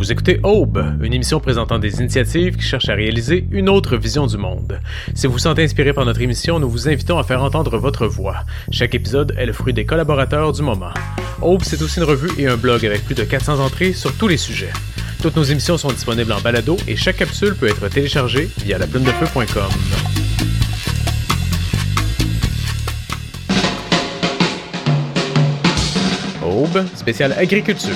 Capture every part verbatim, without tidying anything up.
Vous écoutez Aube, une émission présentant des initiatives qui cherchent à réaliser une autre vision du monde. Si vous vous sentez inspiré par notre émission, nous vous invitons à faire entendre votre voix. Chaque épisode est le fruit des collaborateurs du moment. Aube, c'est aussi une revue et un blog avec plus de quatre cents entrées sur tous les sujets. Toutes nos émissions sont disponibles en balado et chaque capsule peut être téléchargée via la plume de feu point com. Aube, spécial agriculture.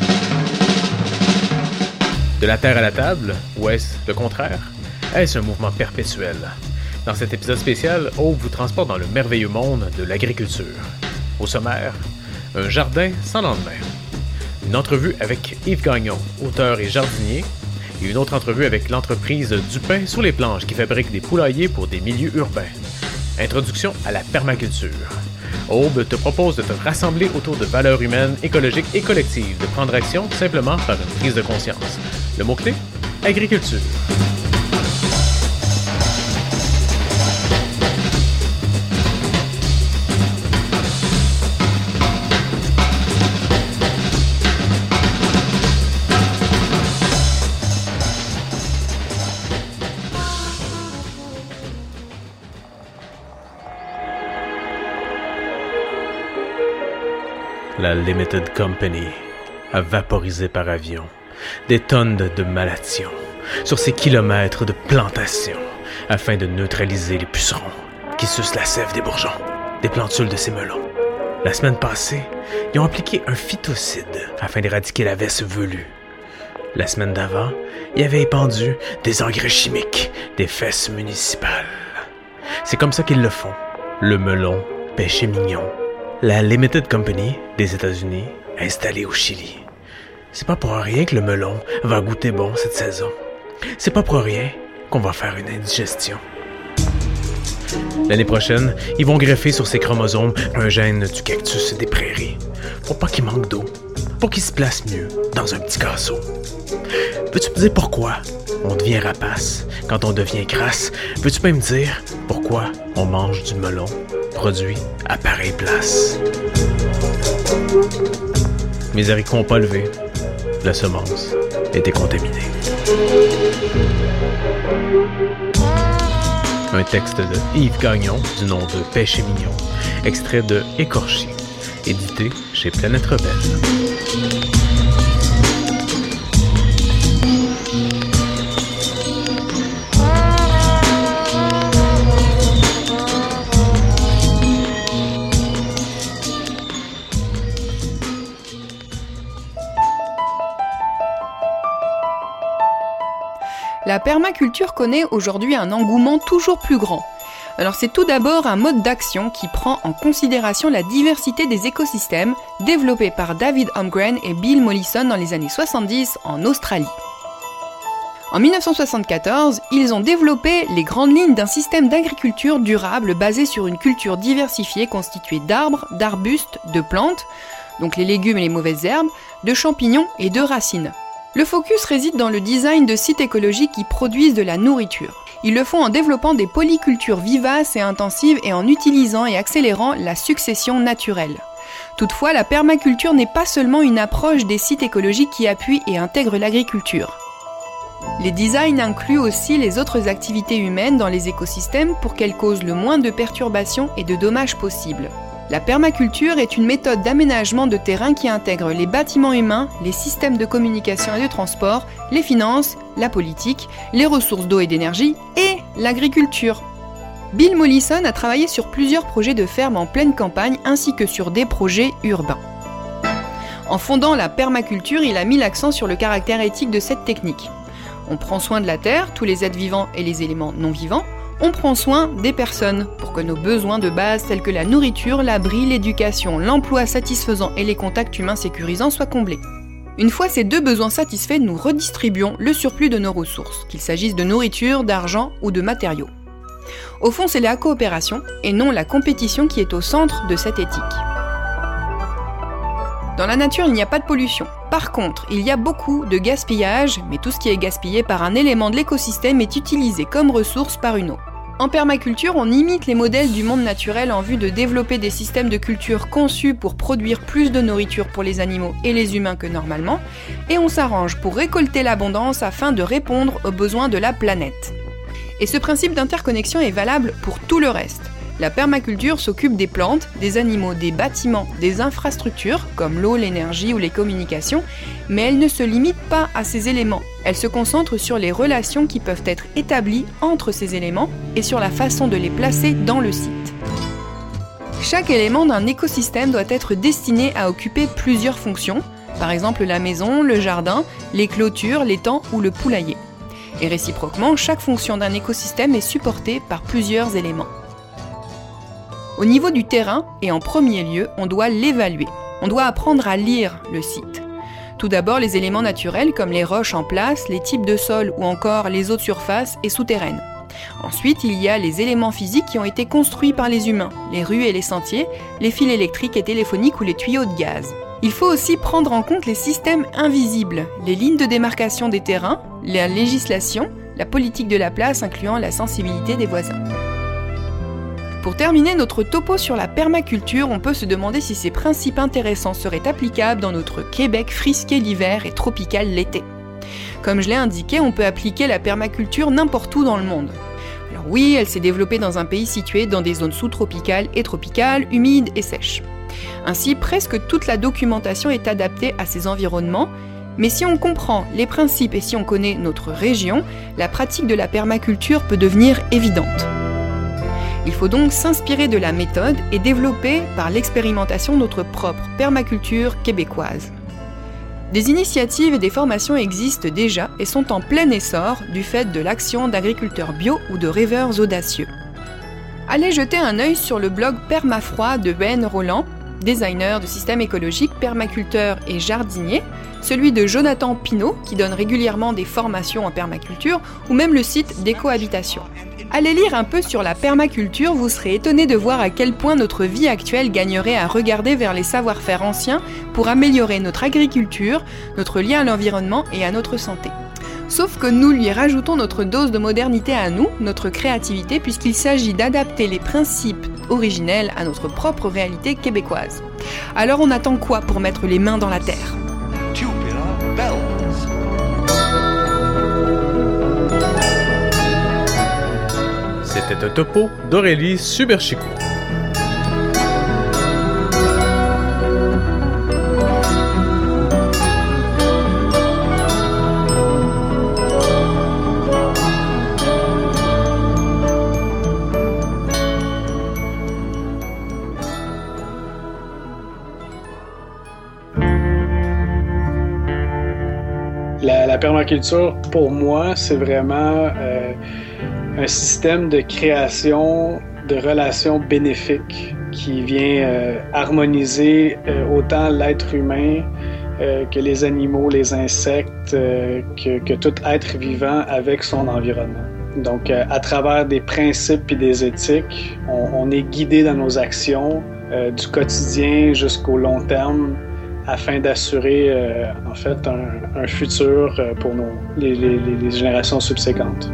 De la terre à la table, ou est-ce le contraire? Est-ce un mouvement perpétuel? Dans cet épisode spécial, Aube vous transporte dans le merveilleux monde de l'agriculture. Au sommaire, un jardin sans lendemain. Une entrevue avec Yves Gagnon, auteur et jardinier, et une autre entrevue avec l'entreprise du pain sur les planches qui fabrique des poulaillers pour des milieux urbains. Introduction à la permaculture. Aube te propose de te rassembler autour de valeurs humaines, écologiques et collectives, de prendre action simplement par une prise de conscience. Le mot-clé? Agriculture. La Limited Company a vaporisé par avion des tonnes de maladies sur ces kilomètres de plantations afin de neutraliser les pucerons qui sucent la sève des bourgeons, des plantules de ces melons. La semaine passée, ils ont appliqué un phytocide afin d'éradiquer la veste velue. La semaine d'avant, ils avaient épandu des engrais chimiques des fesses municipales. C'est comme ça qu'ils le font, le melon péché mignon. La Limited Company des États-Unis, installée au Chili. C'est pas pour rien que le melon va goûter bon cette saison. C'est pas pour rien qu'on va faire une indigestion. L'année prochaine, ils vont greffer sur ces chromosomes un gène du cactus des prairies, pour pas qu'il manque d'eau, pour qu'il se place mieux dans un petit casseau. Veux-tu me dire pourquoi on devient rapace quand on devient crasse? Veux-tu même me dire pourquoi on mange du melon produit à pareille place? Mes haricots n'ont pas levé. La semence était contaminée. Un texte de Yves Gagnon, du nom de Péché mignon, extrait de Écorché, édité chez Planète Rebelle. La permaculture connaît aujourd'hui un engouement toujours plus grand. Alors c'est tout d'abord un mode d'action qui prend en considération la diversité des écosystèmes, développé par David Holmgren et Bill Mollison dans les années soixante-dix en Australie. En dix-neuf cent soixante-quatorze, ils ont développé les grandes lignes d'un système d'agriculture durable basé sur une culture diversifiée constituée d'arbres, d'arbustes, de plantes, donc les légumes et les mauvaises herbes, de champignons et de racines. Le focus réside dans le design de sites écologiques qui produisent de la nourriture. Ils le font en développant des polycultures vivaces et intensives et en utilisant et accélérant la succession naturelle. Toutefois, la permaculture n'est pas seulement une approche des sites écologiques qui appuie et intègre l'agriculture. Les designs incluent aussi les autres activités humaines dans les écosystèmes pour qu'elles causent le moins de perturbations et de dommages possibles. La permaculture est une méthode d'aménagement de terrain qui intègre les bâtiments humains, les systèmes de communication et de transport, les finances, la politique, les ressources d'eau et d'énergie et l'agriculture. Bill Mollison a travaillé sur plusieurs projets de ferme en pleine campagne ainsi que sur des projets urbains. En fondant la permaculture, il a mis l'accent sur le caractère éthique de cette technique. On prend soin de la terre, tous les êtres vivants et les éléments non vivants. On prend soin des personnes pour que nos besoins de base tels que la nourriture, l'abri, l'éducation, l'emploi satisfaisant et les contacts humains sécurisants soient comblés. Une fois ces deux besoins satisfaits, nous redistribuons le surplus de nos ressources, qu'il s'agisse de nourriture, d'argent ou de matériaux. Au fond, c'est la coopération et non la compétition qui est au centre de cette éthique. Dans la nature, il n'y a pas de pollution. Par contre, il y a beaucoup de gaspillage, mais tout ce qui est gaspillé par un élément de l'écosystème est utilisé comme ressource par une autre. En permaculture, on imite les modèles du monde naturel en vue de développer des systèmes de culture conçus pour produire plus de nourriture pour les animaux et les humains que normalement, et on s'arrange pour récolter l'abondance afin de répondre aux besoins de la planète. Et ce principe d'interconnexion est valable pour tout le reste. La permaculture s'occupe des plantes, des animaux, des bâtiments, des infrastructures, comme l'eau, l'énergie ou les communications, mais elle ne se limite pas à ces éléments. Elle se concentre sur les relations qui peuvent être établies entre ces éléments et sur la façon de les placer dans le site. Chaque élément d'un écosystème doit être destiné à occuper plusieurs fonctions, par exemple la maison, le jardin, les clôtures, l'étang ou le poulailler. Et réciproquement, chaque fonction d'un écosystème est supportée par plusieurs éléments. Au niveau du terrain, et en premier lieu, on doit l'évaluer. On doit apprendre à lire le site. Tout d'abord, les éléments naturels comme les roches en place, les types de sol ou encore les eaux de surface et souterraines. Ensuite, il y a les éléments physiques qui ont été construits par les humains, les rues et les sentiers, les fils électriques et téléphoniques ou les tuyaux de gaz. Il faut aussi prendre en compte les systèmes invisibles, les lignes de démarcation des terrains, la législation, la politique de la place incluant la sensibilité des voisins. Pour terminer notre topo sur la permaculture, on peut se demander si ces principes intéressants seraient applicables dans notre Québec frisqué l'hiver et tropical l'été. Comme je l'ai indiqué, on peut appliquer la permaculture n'importe où dans le monde. Alors oui, elle s'est développée dans un pays situé dans des zones sous-tropicales et tropicales, humides et sèches. Ainsi, presque toute la documentation est adaptée à ces environnements, mais si on comprend les principes et si on connaît notre région, la pratique de la permaculture peut devenir évidente. Il faut donc s'inspirer de la méthode et développer par l'expérimentation notre propre permaculture québécoise. Des initiatives et des formations existent déjà et sont en plein essor du fait de l'action d'agriculteurs bio ou de rêveurs audacieux. Allez jeter un œil sur le blog Permafroid de Ben Roland, designer de systèmes écologiques, permaculteur et jardinier, celui de Jonathan Pinault, qui donne régulièrement des formations en permaculture, ou même le site d'Écohabitation. Allez lire un peu sur la permaculture, vous serez étonné de voir à quel point notre vie actuelle gagnerait à regarder vers les savoir-faire anciens pour améliorer notre agriculture, notre lien à l'environnement et à notre santé. Sauf que nous lui rajoutons notre dose de modernité à nous, notre créativité, puisqu'il s'agit d'adapter les principes originels à notre propre réalité québécoise. Alors on attend quoi pour mettre les mains dans la terre ? C'était un topo d'Aurélie Suberchico. La, la permaculture, pour moi, c'est vraiment euh, un système de création de relations bénéfiques qui vient euh, harmoniser euh, autant l'être humain euh, que les animaux, les insectes, euh, que, que tout être vivant avec son environnement. Donc, euh, à travers des principes et des éthiques, on, on est guidé dans nos actions euh, du quotidien jusqu'au long terme, afin d'assurer euh, en fait un, un futur euh, pour nos, les, les, les générations subséquentes.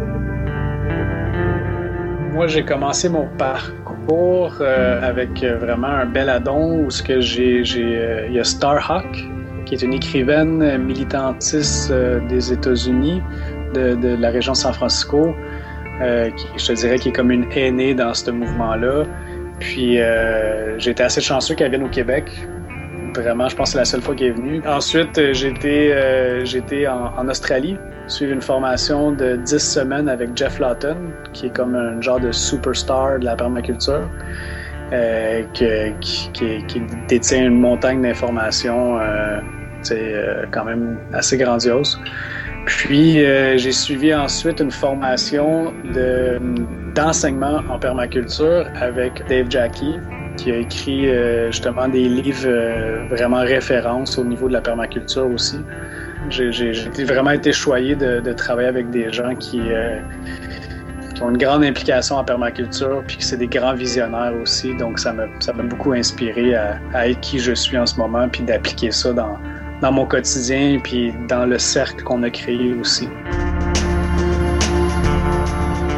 Moi, j'ai commencé mon parcours euh, avec vraiment un bel addon où ce que j'ai, j'ai, euh, il y a Starhawk, qui est une écrivaine militantiste euh, des États-Unis, de, de la région de San Francisco, euh, qui, je te dirais, qui est comme une aînée dans ce mouvement-là. Puis, euh, j'ai été assez chanceux qu'elle vienne au Québec. Vraiment, je pense que c'est la seule fois qu'elle est venue. Ensuite, j'ai été, euh, j'ai été en, en Australie, suivre une formation de dix semaines avec Geoff Lawton, qui est comme un genre de superstar de la permaculture, euh, que, qui, qui, qui détient une montagne d'informations euh, euh, quand même assez grandiose. Puis, euh, j'ai suivi ensuite une formation de, d'enseignement en permaculture avec Dave Jackie, qui a écrit euh, justement des livres euh, vraiment références au niveau de la permaculture aussi. J'ai, j'ai, j'ai vraiment été choyé de, de travailler avec des gens qui, euh, qui ont une grande implication en permaculture, puis que c'est des grands visionnaires aussi. Donc ça m'a, ça m'a beaucoup inspiré à, à être qui je suis en ce moment, puis d'appliquer ça dans, dans mon quotidien, puis dans le cercle qu'on a créé aussi.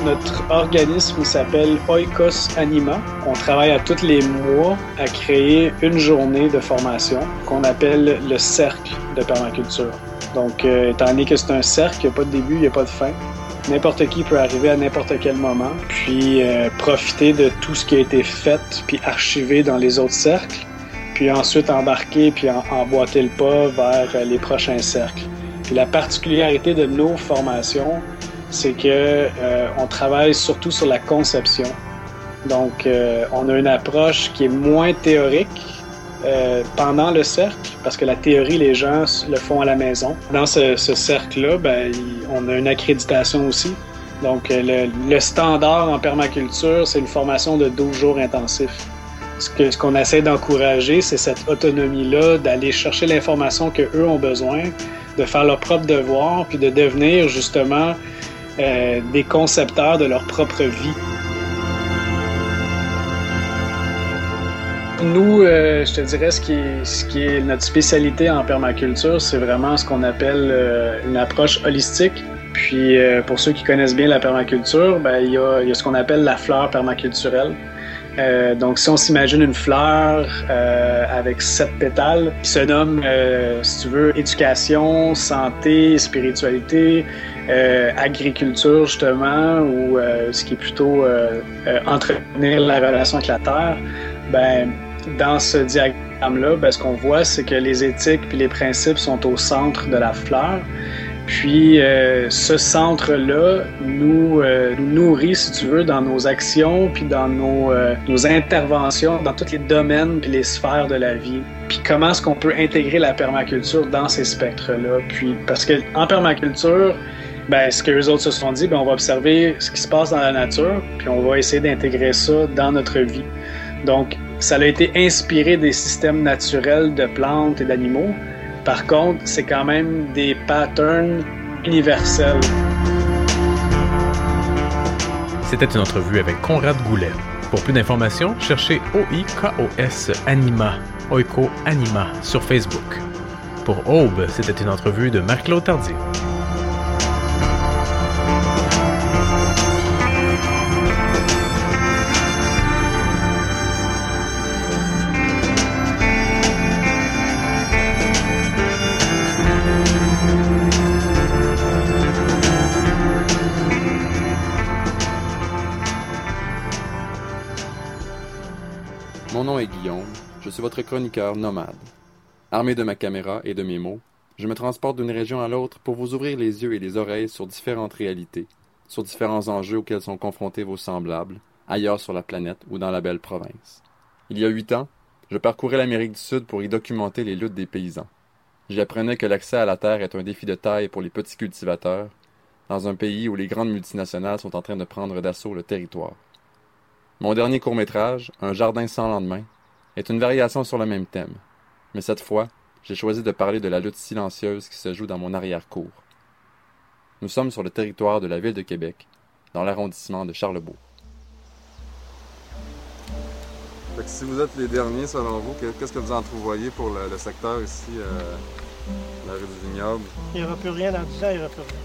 Notre organisme s'appelle Oikos Anima. On travaille à tous les mois à créer une journée de formation qu'on appelle le cercle de permaculture. Donc, euh, étant donné que c'est un cercle, il n'y a pas de début, il n'y a pas de fin. N'importe qui peut arriver à n'importe quel moment, puis euh, profiter de tout ce qui a été fait, puis archivé dans les autres cercles, puis ensuite embarquer, puis en, emboîter le pas vers euh, les prochains cercles. Puis la particularité de nos formations, c'est que euh, on travaille surtout sur la conception. Donc, euh, on a une approche qui est moins théorique euh, pendant le cercle, parce que la théorie, les gens le font à la maison. Dans ce, ce cercle-là, ben, on a une accréditation aussi. Donc, le, le standard en permaculture, c'est une formation de douze jours intensifs. Ce, que, ce qu'on essaie d'encourager, c'est cette autonomie-là, d'aller chercher l'information qu'eux ont besoin, de faire leur propre devoir, puis de devenir justement euh, des concepteurs de leur propre vie. Nous, euh, je te dirais, ce qui, est, ce qui est notre spécialité en permaculture, c'est vraiment ce qu'on appelle euh, une approche holistique. Puis, euh, pour ceux qui connaissent bien la permaculture, ben, il y a, il y a ce qu'on appelle la fleur permaculturelle. Euh, donc, si on s'imagine une fleur euh, avec sept pétales, qui se nomme, euh, si tu veux, éducation, santé, spiritualité, euh, agriculture, justement, ou euh, ce qui est plutôt euh, euh, entretenir la relation avec la terre, ben, dans ce diagramme-là, ben, ce qu'on voit, c'est que les éthiques puis les principes sont au centre de la fleur. Puis, euh, ce centre-là nous, euh, nous nourrit, si tu veux, dans nos actions, puis dans nos, euh, nos interventions, dans tous les domaines puis les sphères de la vie. Puis, comment est-ce qu'on peut intégrer la permaculture dans ces spectres-là? Puis, parce que en permaculture, ben, ce que les autres se sont dit, ben, on va observer ce qui se passe dans la nature, puis on va essayer d'intégrer ça dans notre vie. Donc, ça a été inspiré des systèmes naturels de plantes et d'animaux. Par contre, c'est quand même des patterns universels. C'était une entrevue avec Conrad Goulet. Pour plus d'informations, cherchez O I K O S Anima, Oiko Anima, sur Facebook. Pour Aube, c'était une entrevue de Marc-Claude Tardy. Mon nom est Guillaume, je suis votre chroniqueur nomade. Armé de ma caméra et de mes mots, je me transporte d'une région à l'autre pour vous ouvrir les yeux et les oreilles sur différentes réalités, sur différents enjeux auxquels sont confrontés vos semblables, ailleurs sur la planète ou dans la belle province. Il y a huit ans, je parcourais l'Amérique du Sud pour y documenter les luttes des paysans. J'y apprenais que l'accès à la terre est un défi de taille pour les petits cultivateurs, dans un pays où les grandes multinationales sont en train de prendre d'assaut le territoire. Mon dernier court-métrage, Un jardin sans lendemain, est une variation sur le même thème. Mais cette fois, j'ai choisi de parler de la lutte silencieuse qui se joue dans mon arrière-cour. Nous sommes sur le territoire de la ville de Québec, dans l'arrondissement de Charlebourg. Fait que si vous êtes les derniers, selon vous, qu'est-ce que vous entrevoyez pour le, le secteur ici, euh, la rue du Vignoble? Il n'y aura plus rien dans dix ans, il n'y aura plus rien.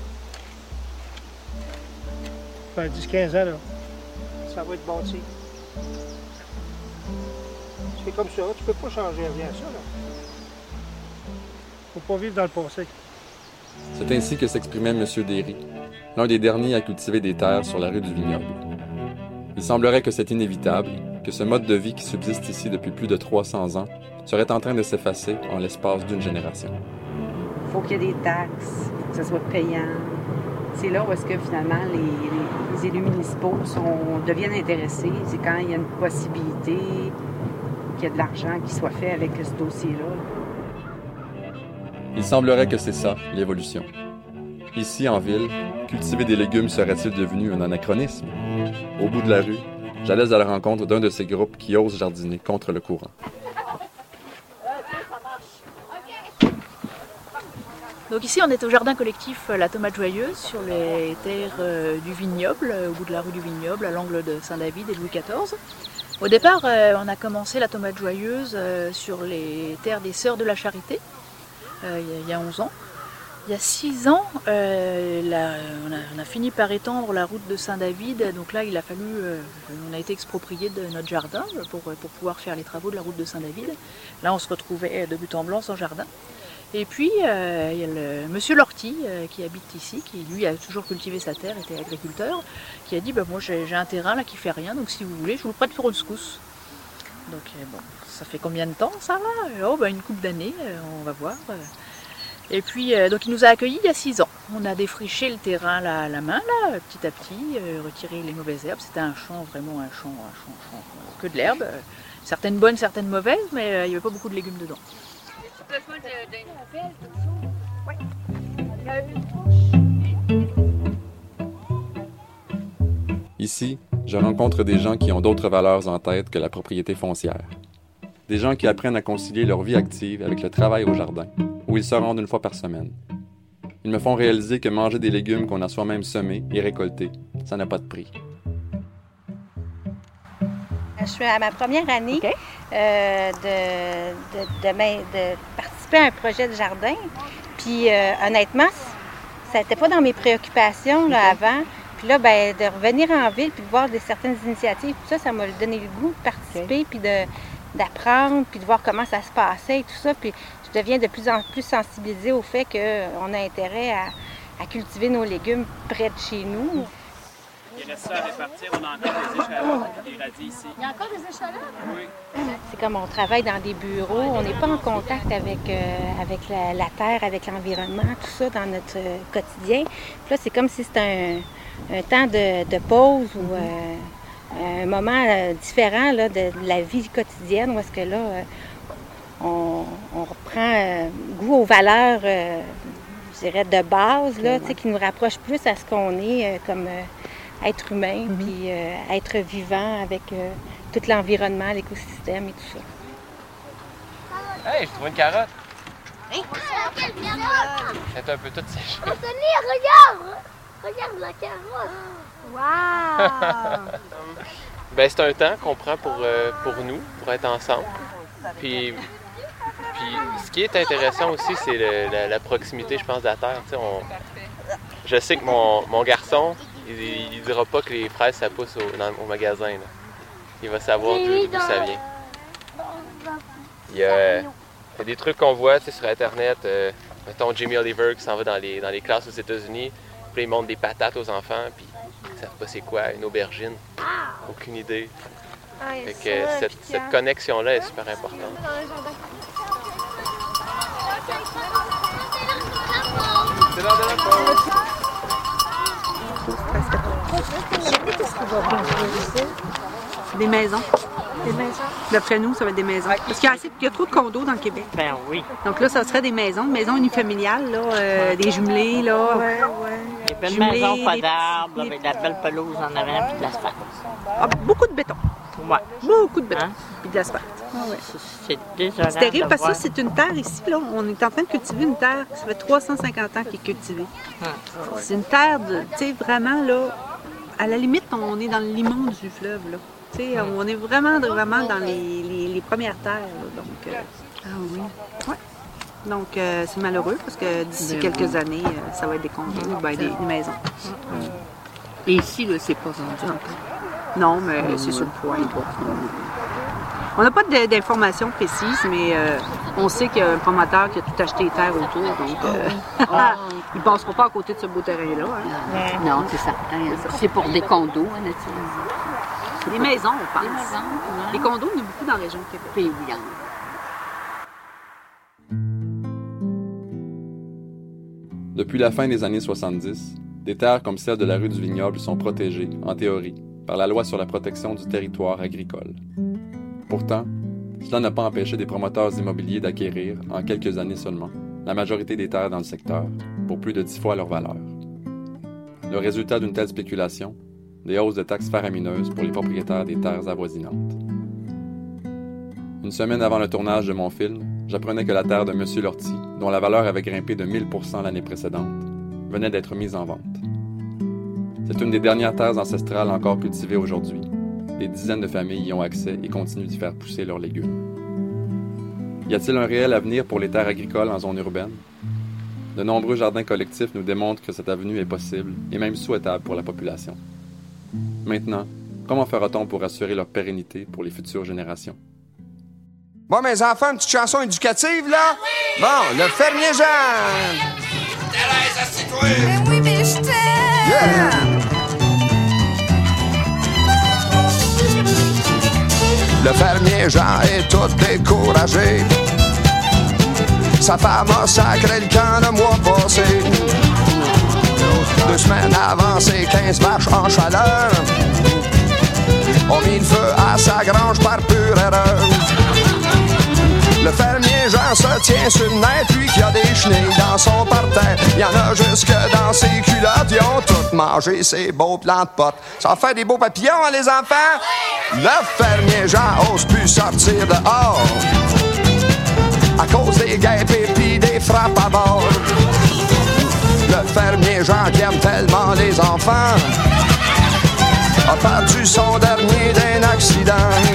Ça fait dix à quinze ans, là. Ça va être bâti. C'est comme ça, tu peux pas changer rien à ça, là. Faut pas vivre dans le passé. C'est ainsi que s'exprimait M. Derry, l'un des derniers à cultiver des terres sur la rue du Vignoble. Il semblerait que c'est inévitable, que ce mode de vie qui subsiste ici depuis plus de trois cents ans serait en train de s'effacer en l'espace d'une génération. Il faut qu'il y ait des taxes, faut que ça soit payant. C'est là où est-ce que finalement les, les, les élus municipaux sont, deviennent intéressés. C'est quand il y a une possibilité qu'il y ait de l'argent qui soit fait avec ce dossier-là. Il semblerait que c'est ça, l'évolution. Ici, en ville, cultiver des légumes serait-il devenu un anachronisme? Au bout de la rue, j'allais à la rencontre d'un de ces groupes qui osent jardiner contre le courant. Donc ici, on est au jardin collectif La Tomate Joyeuse, sur les terres euh, du Vignoble, au bout de la rue du Vignoble, à l'angle de Saint-David et de Louis quatorze. Au départ, euh, on a commencé La Tomate Joyeuse euh, sur les terres des Sœurs de la Charité, euh, il y a onze ans. Il y a six ans, euh, la, on, a, on a fini par étendre la route de Saint-David. Donc là, il a fallu, euh, on a été exproprié de notre jardin pour, pour pouvoir faire les travaux de la route de Saint-David. Là, on se retrouvait de but en blanc sans jardin. Et puis, euh, il y a le monsieur Lorty euh, qui habite ici, qui lui a toujours cultivé sa terre, était agriculteur, qui a dit bah, moi j'ai, j'ai un terrain là qui fait rien, donc si vous voulez, je vous le prête pour une secousse. Donc euh, bon, ça fait combien de temps ça va? Oh, bah, une couple d'années, euh, on va voir. Et puis, euh, donc il nous a accueillis il y a six ans. On a défriché le terrain là, à la main, là, petit à petit, euh, retiré les mauvaises herbes. C'était un champ, vraiment un champ, un champ, champ euh, que de l'herbe. Euh, certaines bonnes, certaines mauvaises, mais euh, il n'y avait pas beaucoup de légumes dedans. Ici, je rencontre des gens qui ont d'autres valeurs en tête que la propriété foncière. Des gens qui apprennent à concilier leur vie active avec le travail au jardin, où ils se rendent une fois par semaine. Ils me font réaliser que manger des légumes qu'on a soi-même semés et récoltés, ça n'a pas de prix. Je suis à ma première année okay. euh, de, de, de, de participer à un projet de jardin. Puis euh, honnêtement, ça n'était pas dans mes préoccupations là, okay. avant. Puis là, ben, de revenir en ville puis de voir des, certaines initiatives, tout ça, ça m'a donné le goût de participer okay. puis de, d'apprendre puis de voir comment ça se passait et tout ça. Puis je deviens de plus en plus sensibilisée au fait qu'on a intérêt à, à cultiver nos légumes près de chez nous. Il reste ça à répartir, on a encore des échalotes, des radis ici. Il y a encore des échalotes? Oui. C'est comme on travaille dans des bureaux, on n'est pas en contact avec, euh, avec la, la terre, avec l'environnement, tout ça dans notre euh, quotidien. Puis là, c'est comme si c'était un, un temps de, de pause ou euh, un moment euh, différent là, de, de la vie quotidienne, où est-ce que là, euh, on, on reprend euh, goût aux valeurs, euh, je dirais, de base, là, ouais. qui nous rapprochent plus à ce qu'on est euh, comme... Euh, être humain, mm-hmm. puis euh, être vivant avec euh, tout l'environnement, l'écosystème et tout ça. Hey, j'ai trouvé une carotte! Hey. Elle est un peu toute séchée. Anthony, regarde! Regarde la carotte! Wow! Ben, c'est un temps qu'on prend pour, euh, pour nous, pour être ensemble. Puis, puis ce qui est intéressant aussi, c'est le, la, la proximité, je pense, de la terre. On... Je sais que mon, mon garçon, il ne dira pas que les fraises, ça pousse au, dans, au magasin. Là. Il va savoir d'où, d'où ça vient. Il y a, il y a des trucs qu'on voit sur Internet. Euh, mettons Jamie Oliver qui s'en va dans les, dans les classes aux États-Unis. Puis il montre des patates aux enfants. Puis ils ne savent pas c'est quoi, une aubergine. Aucune idée. Fait que cette, cette connexion-là est super importante. C'est l'heure de la pause. Des maisons. Des maisons. D'après nous, ça va être des maisons. Parce qu'il y a, assez, il y a trop de condos dans le Québec. Ben oui. Donc là, ça serait des maisons, maisons unifamiliales, là, euh, des jumelés, là. Ouais, ouais. Des belles jumelés, maisons, pas d'arbres, avec de la belle pelouse en avant puis de l'asphalte. Ah, beaucoup de béton. Ouais. Beaucoup de béton. Hein? Puis de l'asphalte. Ah, ouais. C'est désolant. C'est terrible parce que ça, c'est une terre ici, là. On est en train de cultiver une terre, ça fait trois cent cinquante ans qu'elle est cultivée. Hum. C'est une terre, de, tu sais, vraiment, là, à la limite, on est dans le limon du fleuve, là. Tu sais, on est vraiment, vraiment dans les, les, les premières terres, là. Donc, euh, ah oui. Ouais. Donc, euh, c'est malheureux parce que d'ici de quelques bon. années, euh, ça va être des condos, ben, des, des maisons. Hum. Et ici, là, c'est pas rendu encore. Non, mais hum. c'est sur le point, toi. On n'a pas d'informations précises, mais euh, on sait qu'il y a un promoteur qui a tout acheté les terres autour, donc euh, oh. ils ne passeront pas à côté de ce beau terrain-là. Hein. Non, c'est ça. C'est pour des condos. Hein, des maisons, on pense. Des maisons, ouais. Les condos, il y en a beaucoup dans la région de Québec. Puis oui, Depuis la fin des années soixante-dix, des terres comme celle de la rue du Vignoble sont protégées, en théorie, par la loi sur la protection du territoire agricole. Pourtant, cela n'a pas empêché des promoteurs immobiliers d'acquérir, en quelques années seulement, la majorité des terres dans le secteur, pour plus de dix fois leur valeur. Le résultat d'une telle spéculation, des hausses de taxes faramineuses pour les propriétaires des terres avoisinantes. Une semaine avant le tournage de mon film, j'apprenais que la terre de M. Lorty, dont la valeur avait grimpé de mille pour cent l'année précédente, venait d'être mise en vente. C'est une des dernières terres ancestrales encore cultivées aujourd'hui. Des dizaines de familles y ont accès et continuent d'y faire pousser leurs légumes. Y a-t-il un réel avenir pour les terres agricoles en zone urbaine? De nombreux jardins collectifs nous démontrent que cette avenue est possible et même souhaitable pour la population. Maintenant, comment fera-t-on pour assurer leur pérennité pour les futures générations? Bon, mes enfants, une petite chanson éducative, là? Bon, le fermier Jean! Thérèse, assieds-toi! Mais oui, mais je t'aime! Yeah! Le fermier Jean est tout découragé. Sa femme a sacré le camp le mois passé. Deux semaines avant ses quinze vaches en chaleur ont mis le feu à sa grange par pure erreur. Le fermier Jean se tient sur le nez, lui qui a des chenilles dans son parterre. Il y en a jusque dans ses culottes, ils ont tous mangé ses beaux plants de potes. Ça fait des beaux papillons, hein, les enfants? Le fermier Jean ose plus sortir dehors à cause des guêpes et puis des frappes à bord. Le fermier Jean qui aime tellement les enfants a perdu son dernier d'un accident.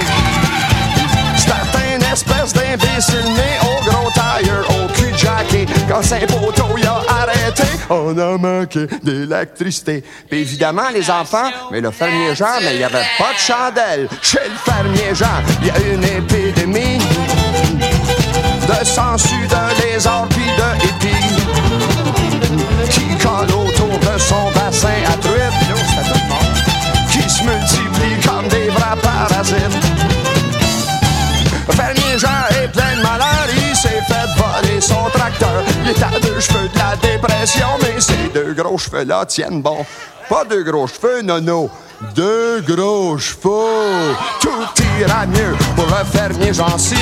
C'était une espèce d'imbécile né au gros tailleur, au cul jacké. Quand Saint-Poteau y a arrêté, on a manqué d'électricité. Puis évidemment, les enfants, mais le fermier Jean, mais il n'y avait pas de chandelle. Chez le fermier Jean, il y a une épidémie de sangsues, de lézards pis de épis qui colle autour de son bassin à truite, qui se multiplient comme des vrais parasites. Le fermier Jean est plein de malheur, il s'est fait voler son tracteur. Il est à deux cheveux de la dépression, mais ces deux gros cheveux-là tiennent bon. Pas deux gros cheveux, nono, deux gros cheveux. Tout ira mieux pour le fermier Jean-ci.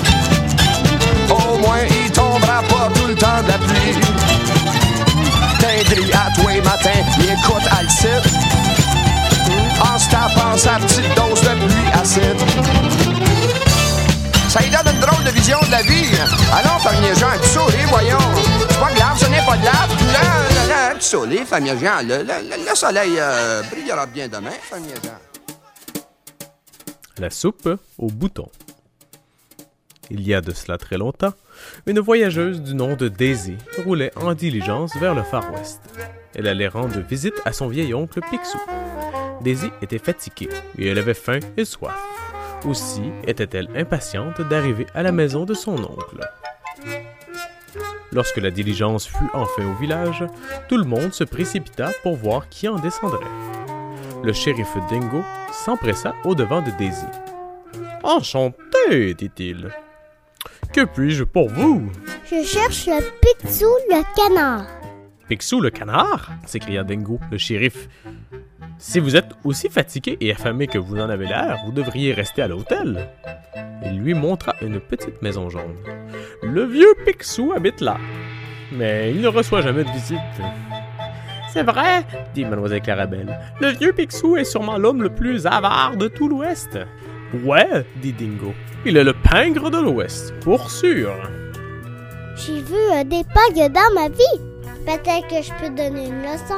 Au moins, il tombera pas tout le temps de la pluie. Tindri à tous les matins, il écoute Alcide en se tapant sa petite dose de pluie acide. Ça lui donne une drôle de vision de la vie. Allons, fermier Jean, tu souris, voyons. C'est pas grave, ce n'est pas de lave. Là, là, là, tu souris, fermier Jean. Le, le, le soleil euh, brillera bien demain, fermier Jean. La soupe au bouton. Il y a de cela très longtemps, une voyageuse du nom de Daisy roulait en diligence vers le Far West. Elle allait rendre visite à son vieil oncle Picsou. Daisy était fatiguée et elle avait faim et soif. Aussi était-elle impatiente d'arriver à la maison de son oncle. Lorsque la diligence fut enfin au village, tout le monde se précipita pour voir qui en descendrait. Le shérif Dingo s'empressa au-devant de Daisy. « Enchanté, dit-il. Que puis-je pour vous? » « Je cherche le Picsou le canard. »« Picsou le canard? » s'écria Dingo, le shérif. « Si vous êtes aussi fatigué et affamé que vous en avez l'air, vous devriez rester à l'hôtel. » Il lui montra une petite maison jaune. « Le vieux Picsou habite là, mais il ne reçoit jamais de visite. »« C'est vrai, dit Mademoiselle Clarabelle. Le vieux Picsou est sûrement l'homme le plus avare de tout l'Ouest. »« Ouais, dit Dingo. Il est le pingre de l'Ouest, pour sûr. » J'ai vu euh, des pingres dans ma vie. Peut-être que je peux donner une leçon.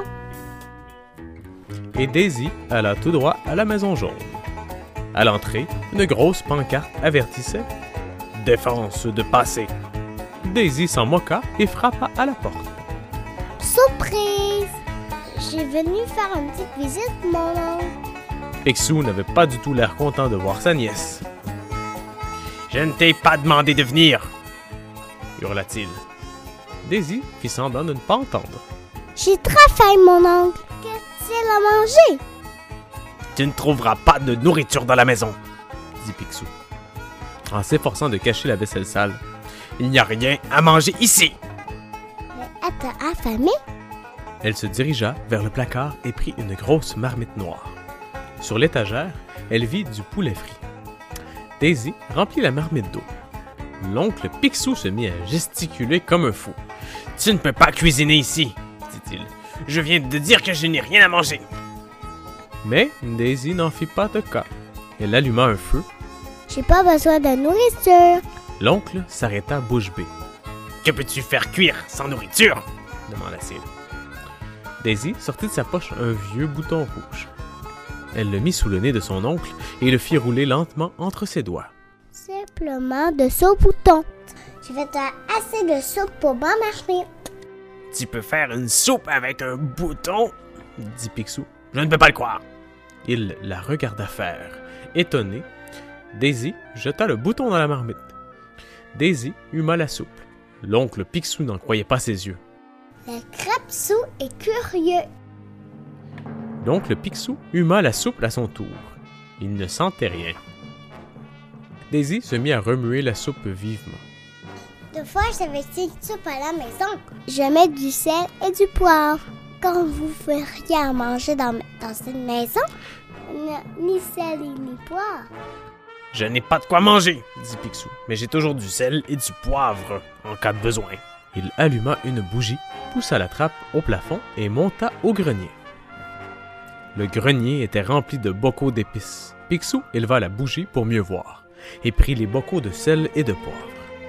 Et Daisy alla tout droit à la maison jaune. À l'entrée, une grosse pancarte avertissait « Défense de passer ». Daisy s'en moqua et frappa à la porte. Surprise! J'ai venu faire une petite visite, mon oncle. Picsou n'avait pas du tout l'air content de voir sa nièce. « Je ne t'ai pas demandé de venir !» hurla-t-il. Daisy fit semblant de ne pas entendre. « J'ai très faim, mon oncle. Qu'est-il à manger? »« Tu ne trouveras pas de nourriture dans la maison, » dit Picsou, en s'efforçant de cacher la vaisselle sale. « Il n'y a rien à manger ici. » Mais elle affamée? Elle se dirigea vers le placard et prit une grosse marmite noire. Sur l'étagère, elle vit du poulet frit. Daisy remplit la marmite d'eau. L'oncle Picsou se mit à gesticuler comme un fou. « Tu ne peux pas cuisiner ici, » dit-il. « Je viens de dire que je n'ai rien à manger. » Mais Daisy n'en fit pas de cas. Elle alluma un feu. « J'ai pas besoin de nourriture. » L'oncle s'arrêta bouche bée. « Que peux-tu faire cuire sans nourriture? » demanda-t-il. Daisy sortit de sa poche un vieux bouton rouge. Elle le mit sous le nez de son oncle et le fit rouler lentement entre ses doigts. Simplement de ce bouton. J'ai fait assez de soupe pour ma marmite. Tu peux faire une soupe avec un bouton? Dit Picsou. Je ne peux pas le croire. Il la regarda faire. Étonné, Daisy jeta le bouton dans la marmite. Daisy huma la soupe. L'oncle Picsou n'en croyait pas ses yeux. Le Crapsou est curieux. L'oncle Picsou huma la soupe à son tour. Il ne sentait rien. Daisy se mit à remuer la soupe vivement. Deux fois, j'avais une soupe à la maison. Je mets du sel et du poivre. Quand vous feriez à manger dans, dans une maison, ni sel et ni poivre. Je n'ai pas de quoi manger, dit Picsou, mais j'ai toujours du sel et du poivre en cas de besoin. Il alluma une bougie, poussa la trappe au plafond et monta au grenier. Le grenier était rempli de bocaux d'épices. Picsou éleva la bougie pour mieux voir et prit les bocaux de sel et de poivre.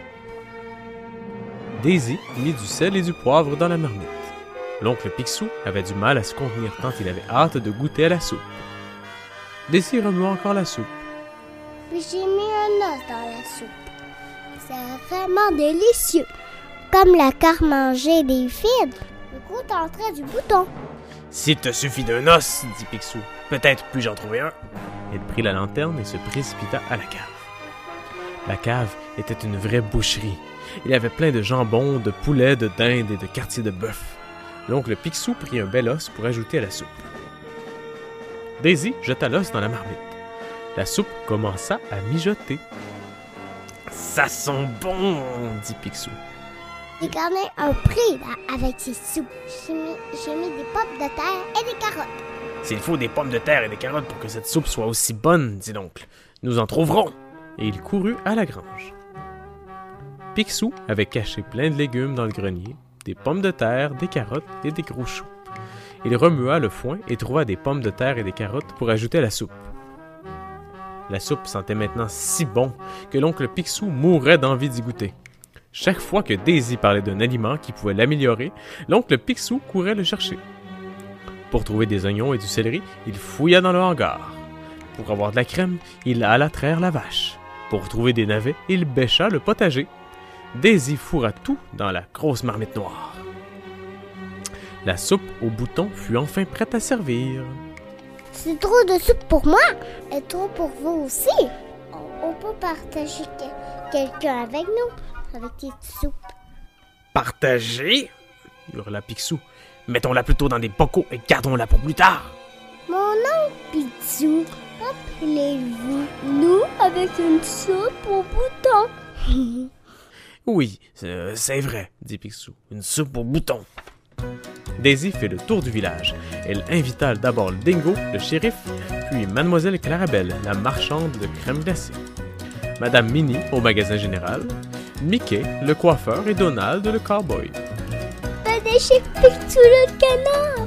Daisy mit du sel et du poivre dans la marmite. L'oncle Picsou avait du mal à se contenir tant il avait hâte de goûter à la soupe. Daisy remua encore la soupe. Puis j'ai mis un os dans la soupe. C'est vraiment délicieux. Comme la carre mangée des fibres, le goût entrait du bouton. S'il te suffit d'un os, dit Picsou, peut-être puis-je en trouver un. Il prit la lanterne et se précipita à la cave. La cave était une vraie boucherie. Il y avait plein de jambon, de poulet, de dinde et de quartiers de bœuf. L'oncle Picsou prit un bel os pour ajouter à la soupe. Daisy jeta l'os dans la marmite. La soupe commença à mijoter. « Ça sent bon !» dit Picsou. J'ai gagné un prix là, avec ces soupes. J'ai mis, j'ai mis des pommes de terre et des carottes. S'il faut des pommes de terre et des carottes pour que cette soupe soit aussi bonne, dit l'oncle, nous en trouverons. Et il courut à la grange. Picsou avait caché plein de légumes dans le grenier, des pommes de terre, des carottes et des gros choux. Il remua le foin et trouva des pommes de terre et des carottes pour ajouter à la soupe. La soupe sentait maintenant si bon que l'oncle Picsou mourait d'envie d'y goûter. Chaque fois que Daisy parlait d'un aliment qui pouvait l'améliorer, l'oncle Picsou courait le chercher. Pour trouver des oignons et du céleri, il fouilla dans le hangar. Pour avoir de la crème, il alla traire la vache. Pour trouver des navets, il bêcha le potager. Daisy fourra tout dans la grosse marmite noire. La soupe au bouton fut enfin prête à servir. C'est trop de soupe pour moi et trop pour vous aussi. On, on peut partager que, quelqu'un avec nous, avec des soupes. Partager? Hurla Picsou. Mettons-la plutôt dans des bocaux et gardons-la pour plus tard. Mon oncle Picsou, appelez-vous nous avec une soupe au bouton? Oui, c'est, c'est vrai, dit Picsou. Une soupe au bouton. Daisy fit le tour du village. Elle invita d'abord le dingo, le shérif, puis Mademoiselle Clarabelle, la marchande de crème glacée, Madame Minnie au magasin général, Mickey, le coiffeur, et Donald, le cowboy. Venez chez Picsou le canard!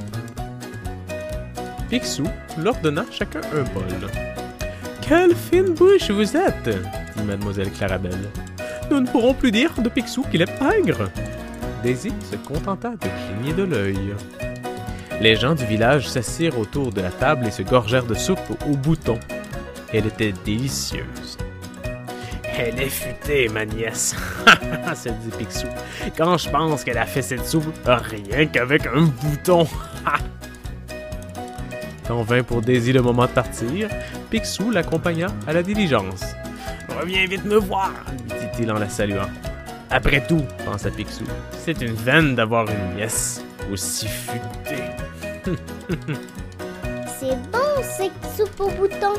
Picsou leur donna chacun un bol. « Quelle fine bouche vous êtes! » dit Mademoiselle Clarabelle. « Nous ne pourrons plus dire de Picsou qu'il est pingre! » Daisy se contenta de cligner de l'œil. Les gens du village s'assirent autour de la table et se gorgèrent de soupe au bouton. Elle était délicieuse. « Elle est futée, ma nièce, » se dit Picsou. « Quand je pense qu'elle a fait cette soupe, rien qu'avec un bouton. » Quand vint pour Daisy le moment de partir, Picsou l'accompagna à la diligence. « Reviens vite me voir, » dit-il en la saluant. Après tout, pensa Picsou, c'est une veine d'avoir une nièce aussi futée. C'est bon, cette soupe au bouton.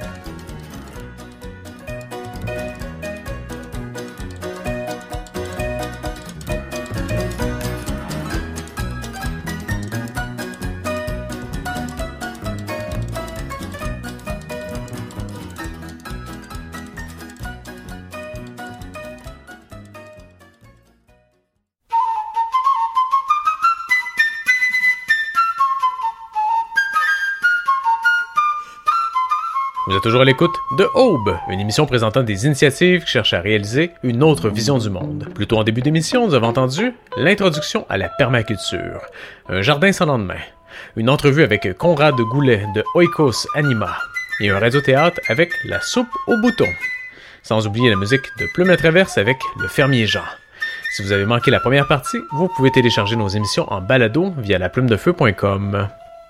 Vous êtes toujours à l'écoute de Aube, une émission présentant des initiatives qui cherchent à réaliser une autre vision du monde. Plus tôt en début d'émission, nous avons entendu l'introduction à la permaculture, un jardin sans lendemain, une entrevue avec Conrad Goulet de Oikos Anima et un radiothéâtre avec La soupe au bouton. Sans oublier la musique de Plume la Traverse avec Le fermier Jean. Si vous avez manqué la première partie, vous pouvez télécharger nos émissions en balado via la plume de feu point com.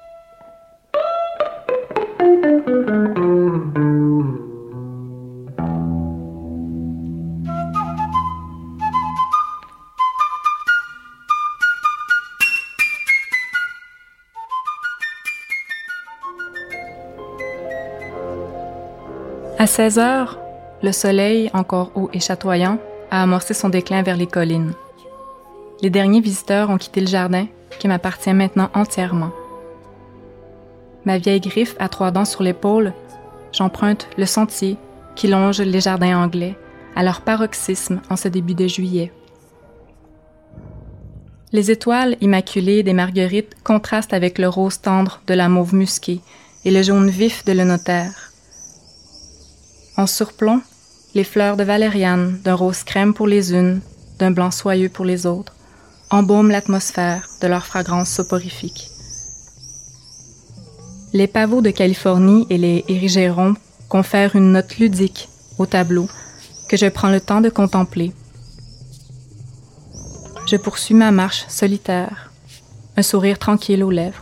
À seize heures, le soleil, encore haut et chatoyant, a amorcé son déclin vers les collines. Les derniers visiteurs ont quitté le jardin, qui m'appartient maintenant entièrement. Ma vieille griffe à trois dents sur l'épaule, j'emprunte le sentier qui longe les jardins anglais à leur paroxysme en ce début de juillet. Les étoiles immaculées des marguerites contrastent avec le rose tendre de la mauve musquée et le jaune vif de l'enotaire. En surplomb, les fleurs de valériane, d'un rose crème pour les unes, d'un blanc soyeux pour les autres, embaument l'atmosphère de leur fragrance soporifique. Les pavots de Californie et les érigérons confèrent une note ludique au tableau que je prends le temps de contempler. Je poursuis ma marche solitaire, un sourire tranquille aux lèvres.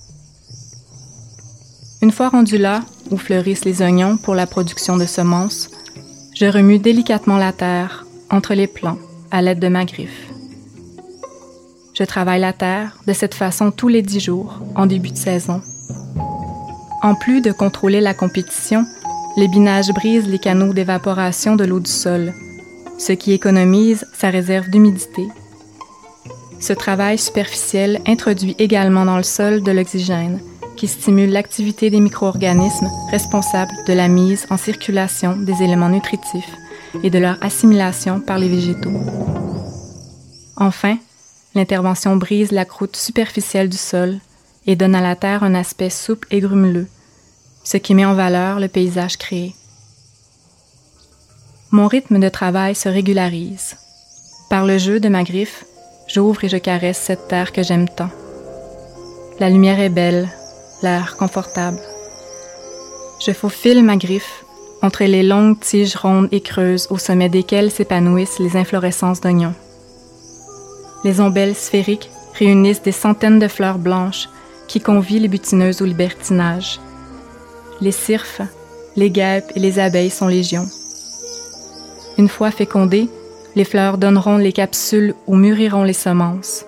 Une fois rendu là, où fleurissent les oignons pour la production de semences, je remue délicatement la terre entre les plants à l'aide de ma griffe. Je travaille la terre de cette façon tous les dix jours, en début de saison. En plus de contrôler la compétition, les binages brisent les canaux d'évaporation de l'eau du sol, ce qui économise sa réserve d'humidité. Ce travail superficiel introduit également dans le sol de l'oxygène, qui stimule l'activité des micro-organismes responsables de la mise en circulation des éléments nutritifs et de leur assimilation par les végétaux. Enfin, l'intervention brise la croûte superficielle du sol et donne à la terre un aspect souple et grumeleux, ce qui met en valeur le paysage créé. Mon rythme de travail se régularise. Par le jeu de ma griffe, j'ouvre et je caresse cette terre que j'aime tant. La lumière est belle, l'air confortable. Je faufile ma griffe entre les longues tiges rondes et creuses au sommet desquelles s'épanouissent les inflorescences d'oignons. Les ombelles sphériques réunissent des centaines de fleurs blanches qui convient les butineuses au libertinage. Les cirfes, les guêpes et les abeilles sont légion. Une fois fécondées, les fleurs donneront les capsules où mûriront les semences.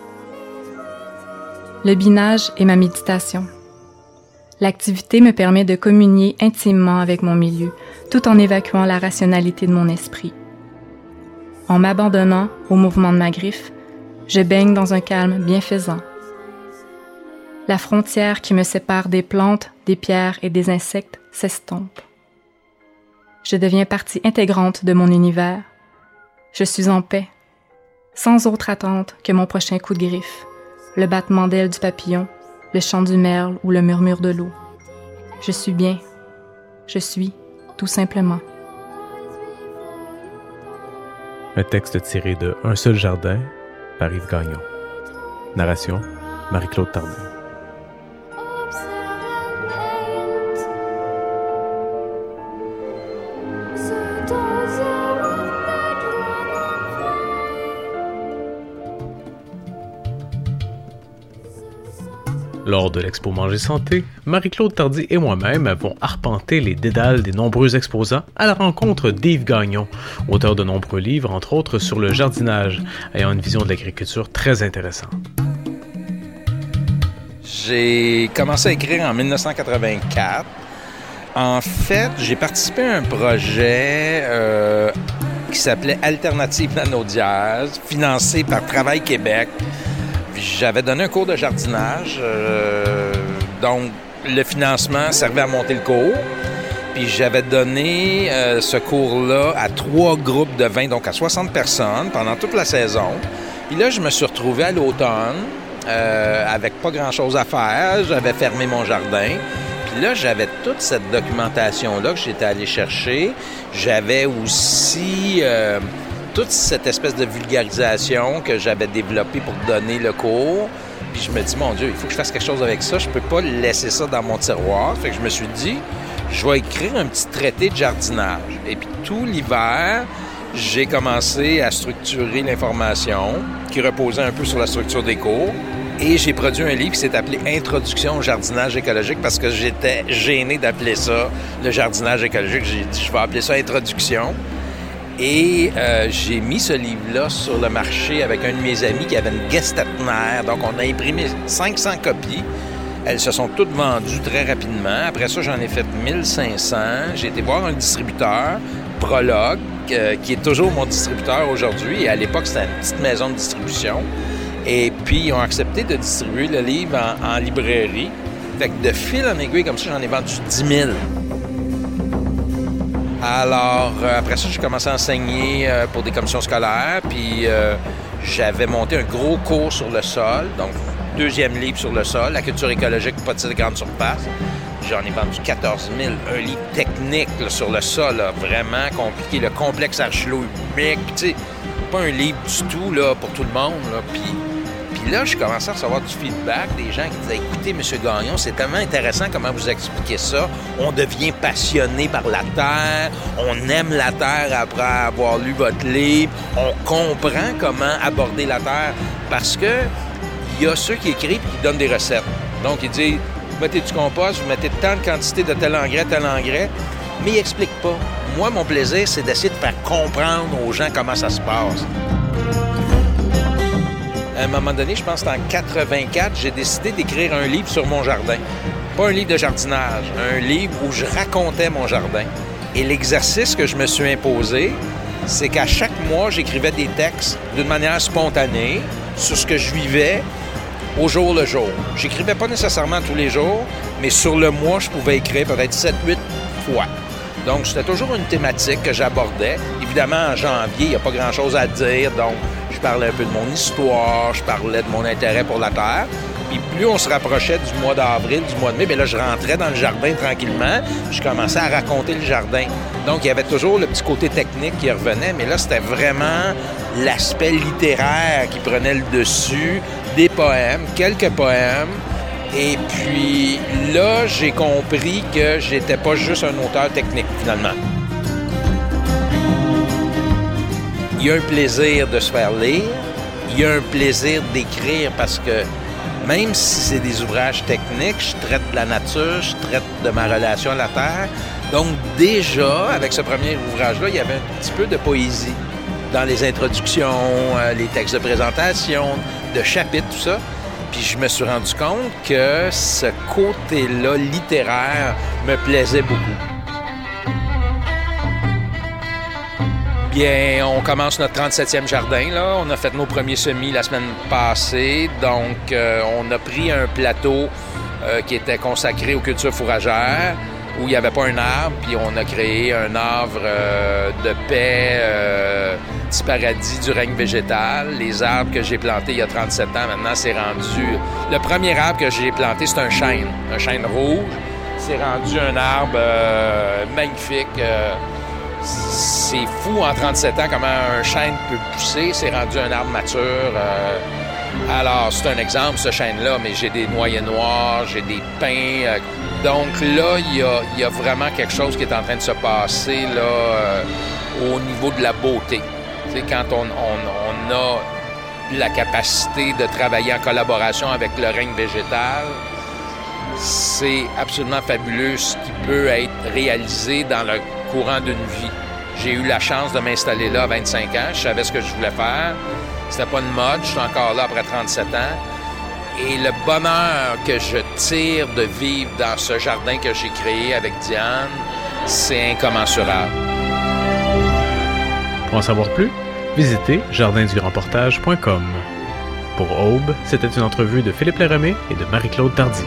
Le binage est ma méditation. L'activité me permet de communier intimement avec mon milieu, tout en évacuant la rationalité de mon esprit. En m'abandonnant au mouvement de ma griffe, je baigne dans un calme bienfaisant. La frontière qui me sépare des plantes, des pierres et des insectes s'estompe. Je deviens partie intégrante de mon univers. Je suis en paix, sans autre attente que mon prochain coup de griffe, le battement d'ailes du papillon, le chant du merle ou le murmure de l'eau. Je suis bien. Je suis, tout simplement. Un texte tiré de Un seul jardin par Yves Gagnon. Narration, Marie-Claude Tardy. Lors de l'expo Manger Santé, Marie-Claude Tardy et moi-même avons arpenté les dédales des nombreux exposants à la rencontre d'Yves Gagnon, auteur de nombreux livres, entre autres sur le jardinage, ayant une vision de l'agriculture très intéressante. J'ai commencé à écrire en dix-neuf cent quatre-vingt-quatre. En fait, j'ai participé à un projet euh, qui s'appelait Alternative Lanaudière, financé par Travail Québec. J'avais donné un cours de jardinage, euh, donc le financement servait à monter le cours. Puis j'avais donné euh, ce cours-là à trois groupes de vingt, donc à soixante personnes pendant toute la saison. Puis là, je me suis retrouvé à l'automne euh, avec pas grand-chose à faire. J'avais fermé mon jardin. Puis là, j'avais toute cette documentation-là que j'étais allé chercher. J'avais aussi... Euh, toute cette espèce de vulgarisation que j'avais développée pour donner le cours. Puis je me dis, mon Dieu, il faut que je fasse quelque chose avec ça. Je peux pas laisser ça dans mon tiroir. Fait que je me suis dit, je vais écrire un petit traité de jardinage. Et puis tout l'hiver, j'ai commencé à structurer l'information qui reposait un peu sur la structure des cours. Et j'ai produit un livre qui s'est appelé « Introduction au jardinage écologique » parce que j'étais gêné d'appeler ça le jardinage écologique. J'ai dit « je vais appeler ça Introduction ». Et euh, j'ai mis ce livre-là sur le marché avec un de mes amis qui avait une Gestetner. Donc, on a imprimé cinq cents copies. Elles se sont toutes vendues très rapidement. Après ça, j'en ai fait mille cinq cents. J'ai été voir un distributeur, Prologue, euh, qui est toujours mon distributeur aujourd'hui. Et à l'époque, c'était une petite maison de distribution. Et puis, ils ont accepté de distribuer le livre en, en librairie. Fait que de fil en aiguille, comme ça, j'en ai vendu dix mille. Alors, euh, après ça, j'ai commencé à enseigner euh, pour des commissions scolaires. Puis, euh, j'avais monté un gros cours sur le sol. Donc, deuxième livre sur le sol, la culture écologique, pas de grande surface. J'en ai vendu quatorze mille. Un livre technique là, sur le sol, là, vraiment compliqué. Le complexe archélo-humique. Tu sais, pas un livre du tout là, pour tout le monde. Là. Puis, puis là, je commençais à recevoir du feedback des gens qui disaient « Écoutez, M. Gagnon, c'est tellement intéressant comment vous expliquez ça. On devient passionné par la Terre. On aime la Terre après avoir lu votre livre. On comprend comment aborder la Terre. » Parce que il y a ceux qui écrivent et qui donnent des recettes. Donc, ils disent « Vous mettez du compost, vous mettez tant de quantité de tel engrais, tel engrais. » Mais ils n'expliquent pas. Moi, mon plaisir, c'est d'essayer de faire comprendre aux gens comment ça se passe. À un moment donné, je pense que c'était en quatre-vingt-quatre, j'ai décidé d'écrire un livre sur mon jardin. Pas un livre de jardinage, un livre où je racontais mon jardin. Et l'exercice que je me suis imposé, c'est qu'à chaque mois, j'écrivais des textes d'une manière spontanée sur ce que je vivais au jour le jour. J'écrivais pas nécessairement tous les jours, mais sur le mois, je pouvais écrire peut-être sept huit fois. Donc, c'était toujours une thématique que j'abordais. Évidemment, en janvier, il n'y a pas grand-chose à dire, donc je parlais un peu de mon histoire, je parlais de mon intérêt pour la Terre. Puis plus on se rapprochait du mois d'avril, du mois de mai, bien là, je rentrais dans le jardin tranquillement, je commençais à raconter le jardin. Donc, il y avait toujours le petit côté technique qui revenait, mais là, c'était vraiment l'aspect littéraire qui prenait le dessus, des poèmes, quelques poèmes. Et puis là, j'ai compris que j'étais pas juste un auteur technique, finalement. Il y a un plaisir de se faire lire, il y a un plaisir d'écrire parce que même si c'est des ouvrages techniques, je traite de la nature, je traite de ma relation à la Terre. Donc déjà, avec ce premier ouvrage-là, il y avait un petit peu de poésie dans les introductions, les textes de présentation, de chapitres, tout ça. Puis je me suis rendu compte que ce côté-là littéraire me plaisait beaucoup. Bien, on commence notre trente-septième jardin, là. On a fait nos premiers semis la semaine passée. Donc, euh, on a pris un plateau euh, qui était consacré aux cultures fourragères, où il n'y avait pas un arbre, puis on a créé un arbre euh, de paix, euh, petit paradis du règne végétal. Les arbres que j'ai plantés il y a trente-sept ans, maintenant, c'est rendu... Le premier arbre que j'ai planté, c'est un chêne, un chêne rouge. C'est rendu un arbre euh, magnifique. Euh, c'est fou en trente-sept ans comment un chêne peut pousser. C'est rendu un arbre mature. Euh, alors, c'est un exemple, ce chêne-là, mais j'ai des noyers noirs, j'ai des pins. Euh, donc là, il y a, y a vraiment quelque chose qui est en train de se passer là, euh, au niveau de la beauté. Tu sais, quand on, on, on a la capacité de travailler en collaboration avec le règne végétal, c'est absolument fabuleux ce qui peut être réalisé dans le courant d'une vie. J'ai eu la chance de m'installer là à vingt-cinq ans. Je savais ce que je voulais faire. C'était pas une mode. Je suis encore là après trente-sept ans. Et le bonheur que je tire de vivre dans ce jardin que j'ai créé avec Diane, c'est incommensurable. Pour en savoir plus, visitez jardin du grand portage point com. Pour Aube, c'était une entrevue de Philippe Léremé et de Marie-Claude Tardy.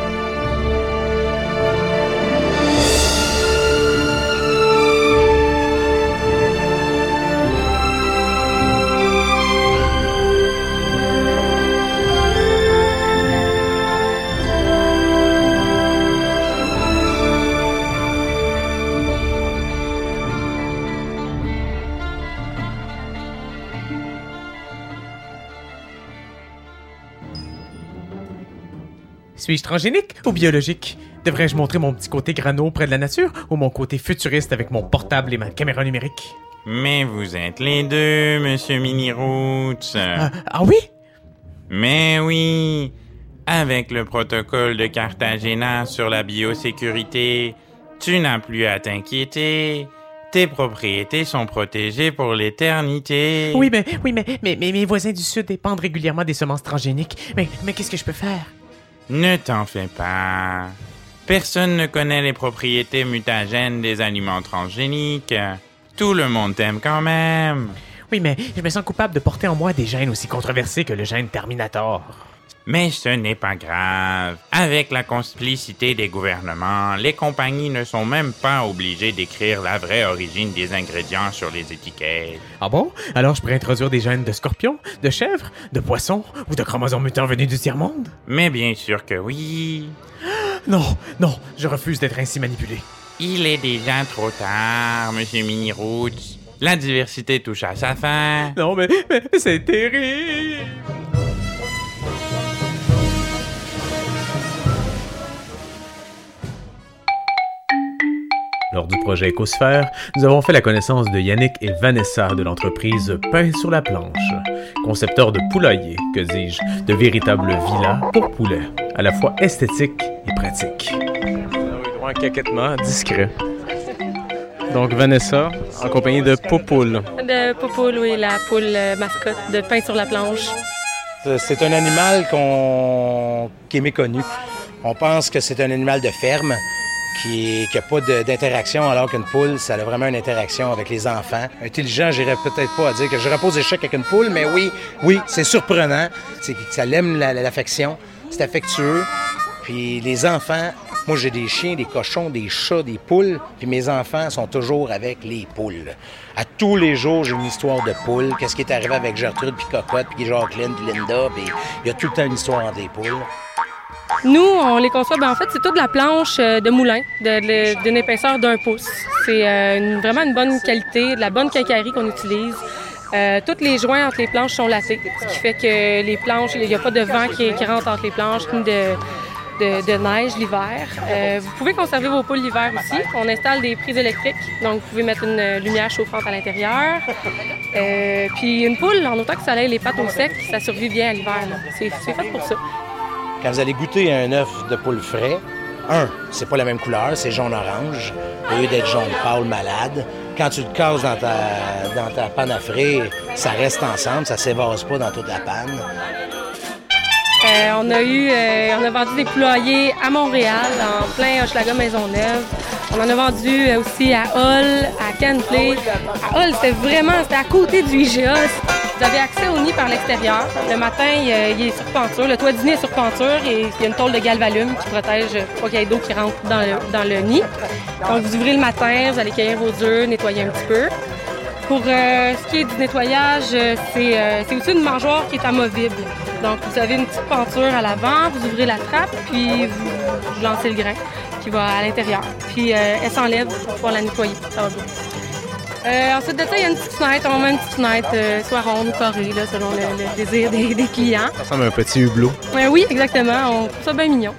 Suis-je transgénique ou biologique? Devrais-je montrer mon petit côté grano près de la nature ou mon côté futuriste avec mon portable et ma caméra numérique? Mais vous êtes les deux, Monsieur Mini-Roots. Ah, ah oui? Mais oui. Avec le protocole de Cartagena sur la biosécurité, tu n'as plus à t'inquiéter. Tes propriétés sont protégées pour l'éternité. Oui, mais, oui, mais, mais, mais mes voisins du Sud dépendent régulièrement des semences transgéniques. Mais, mais qu'est-ce que je peux faire? Ne t'en fais pas. Personne ne connaît les propriétés mutagènes des aliments transgéniques. Tout le monde t'aime quand même. Oui, mais je me sens coupable de porter en moi des gènes aussi controversés que le gène Terminator. Mais ce n'est pas grave. Avec la complicité des gouvernements, les compagnies ne sont même pas obligées d'écrire la vraie origine des ingrédients sur les étiquettes. Ah bon? Alors je pourrais introduire des gènes de scorpions, de chèvres, de poissons ou de chromosomes mutants venus du tiers-monde? Mais bien sûr que oui. Non, non, je refuse d'être ainsi manipulé. Il est déjà trop tard, Monsieur Mini-Roots. La diversité touche à sa fin. Non, mais, mais c'est terrible! Lors du projet Écosphère, nous avons fait la connaissance de Yannick et Vanessa de l'entreprise Pain sur la planche, concepteurs de poulaillers, que dis-je, de véritables villas pour poulets, à la fois esthétiques et pratiques. Un caquettement discret. Donc Vanessa, en compagnie de Popoule. De Popoule, oui, la poule euh, mascotte de Pain sur la planche. C'est un animal qu'on... qui est méconnu. On pense que c'est un animal de ferme qui n'a pas d'interaction, alors qu'une poule, ça a vraiment une interaction avec les enfants. Intelligent, j'irais peut-être pas à dire que je repose échec avec une poule, mais oui, oui, c'est surprenant. C'est que ça aime l'affection, c'est affectueux. Puis les enfants, moi j'ai des chiens, des cochons, des chats, des poules, puis mes enfants sont toujours avec les poules. À tous les jours, j'ai une histoire de poules. Qu'est-ce qui est arrivé avec Gertrude, puis Cocotte, puis Jacqueline, puis Linda, puis il y a tout le temps une histoire entre des poules. Nous, on les conçoit, ben en fait, c'est toute la planche de moulin, d'une épaisseur d'un pouce. C'est euh, une, vraiment une bonne qualité, de la bonne quincaillerie qu'on utilise. Euh, tous les joints entre les planches sont lattés, ce qui fait que les planches, il n'y a pas de vent qui, qui rentre entre les planches, ni de, de, de neige l'hiver. Euh, vous pouvez conserver vos poules l'hiver aussi. On installe des prises électriques, donc vous pouvez mettre une lumière chauffante à l'intérieur. Euh, puis une poule, en autant que ça aille les pattes au sec, ça survit bien à l'hiver. C'est fait pour ça. Quand vous allez goûter un œuf de poule frais, un, c'est pas la même couleur, c'est jaune-orange, au lieu d'être jaune pâle malade. Quand tu le casses dans ta, dans ta panne à frire, ça reste ensemble, ça s'évase pas dans toute la panne. Euh, on a eu, euh, on a vendu des poulaillers à Montréal, en plein Hochelaga Maisonneuve. On en a vendu aussi à Hull, à Canplay. À Hull, c'était vraiment, c'était à côté du I G A. Vous avez accès au nid par l'extérieur. Le matin, il, il est sur penture. Le toit du nid est sur penture et il y a une tôle de galvalume qui protège pour qu'il y ait d'eau qui rentre dans le, dans le nid. Donc, vous ouvrez le matin, vous allez cueillir vos œufs, nettoyer un petit peu. Pour euh, ce qui est du nettoyage, c'est euh, aussi une mangeoire qui est amovible. Donc, vous avez une petite penture à l'avant, vous ouvrez la trappe, puis vous, vous lancez le grain qui va à l'intérieur. Puis, euh, elle s'enlève pour pouvoir la nettoyer. Ça va bien. Euh, ensuite de ça, il y a une petite fenêtre. On met une petite fenêtre, euh, soit ronde ou carrée, là, selon le, le désir des, des clients. Ça ressemble à un petit hublot. Euh, oui, exactement. On trouve ça bien mignon.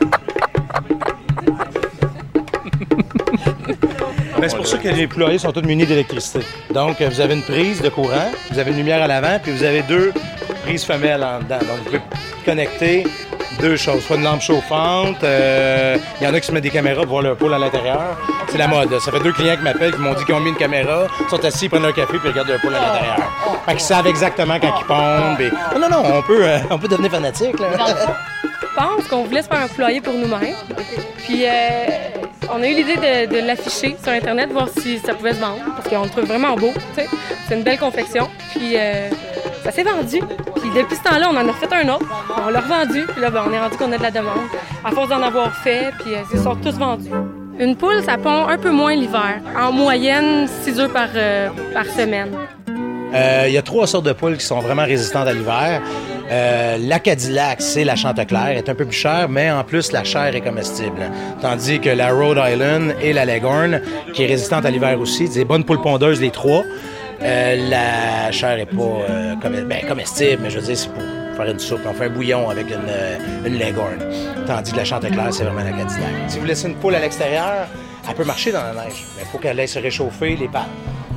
Ben, c'est pour ça que les poulaillers sont tous munis d'électricité. Donc, vous avez une prise de courant, vous avez une lumière à l'avant, puis vous avez deux prises femelles en dedans. Donc, vous pouvez connecter deux choses. Soit une lampe chauffante, il euh, y en a qui se mettent des caméras pour voir leur poule à l'intérieur. C'est la mode. Ça fait deux clients qui m'appellent, qui m'ont dit qu'ils ont mis une caméra, ils sont assis, ils prennent un café, puis ils regardent leur poule à l'intérieur. Fait qu'ils savent exactement quand ils pondent. Et... Non, non, non, on peut, euh, on peut devenir fanatique, là. Je pense qu'on voulait se faire un poulailler pour nous-mêmes. Puis, euh, on a eu l'idée de, de l'afficher sur Internet, voir si ça pouvait se vendre, parce qu'on le trouve vraiment beau, tu sais. C'est une belle confection. Puis, euh, ça s'est vendu. Puis, depuis ce temps-là, on en a refait un autre. On l'a revendu. Puis là, ben, on est rendu qu'on a de la demande. À force d'en avoir fait, puis euh, ils sont tous vendus. Une poule, ça pond un peu moins l'hiver. En moyenne, six œufs par, euh, par semaine. Il euh, y a trois sortes de poules qui sont vraiment résistantes à l'hiver. Euh, la Cadillac, c'est la Chanteclair, est un peu plus chère, mais en plus, la chair est comestible. Tandis que la Rhode Island et la Leghorn, qui est résistante à l'hiver aussi, des bonnes poules pondeuses, les trois. Euh, la chair est pas euh, commes- ben, comestible, mais je veux dire, c'est pour faire une soupe. On fait un bouillon avec une, euh, une Leghorn. Tandis que la Chanteclair, c'est vraiment la Cadillac. Si vous laissez une poule à l'extérieur, elle peut marcher dans la neige, mais il faut qu'elle aille se réchauffer les pattes.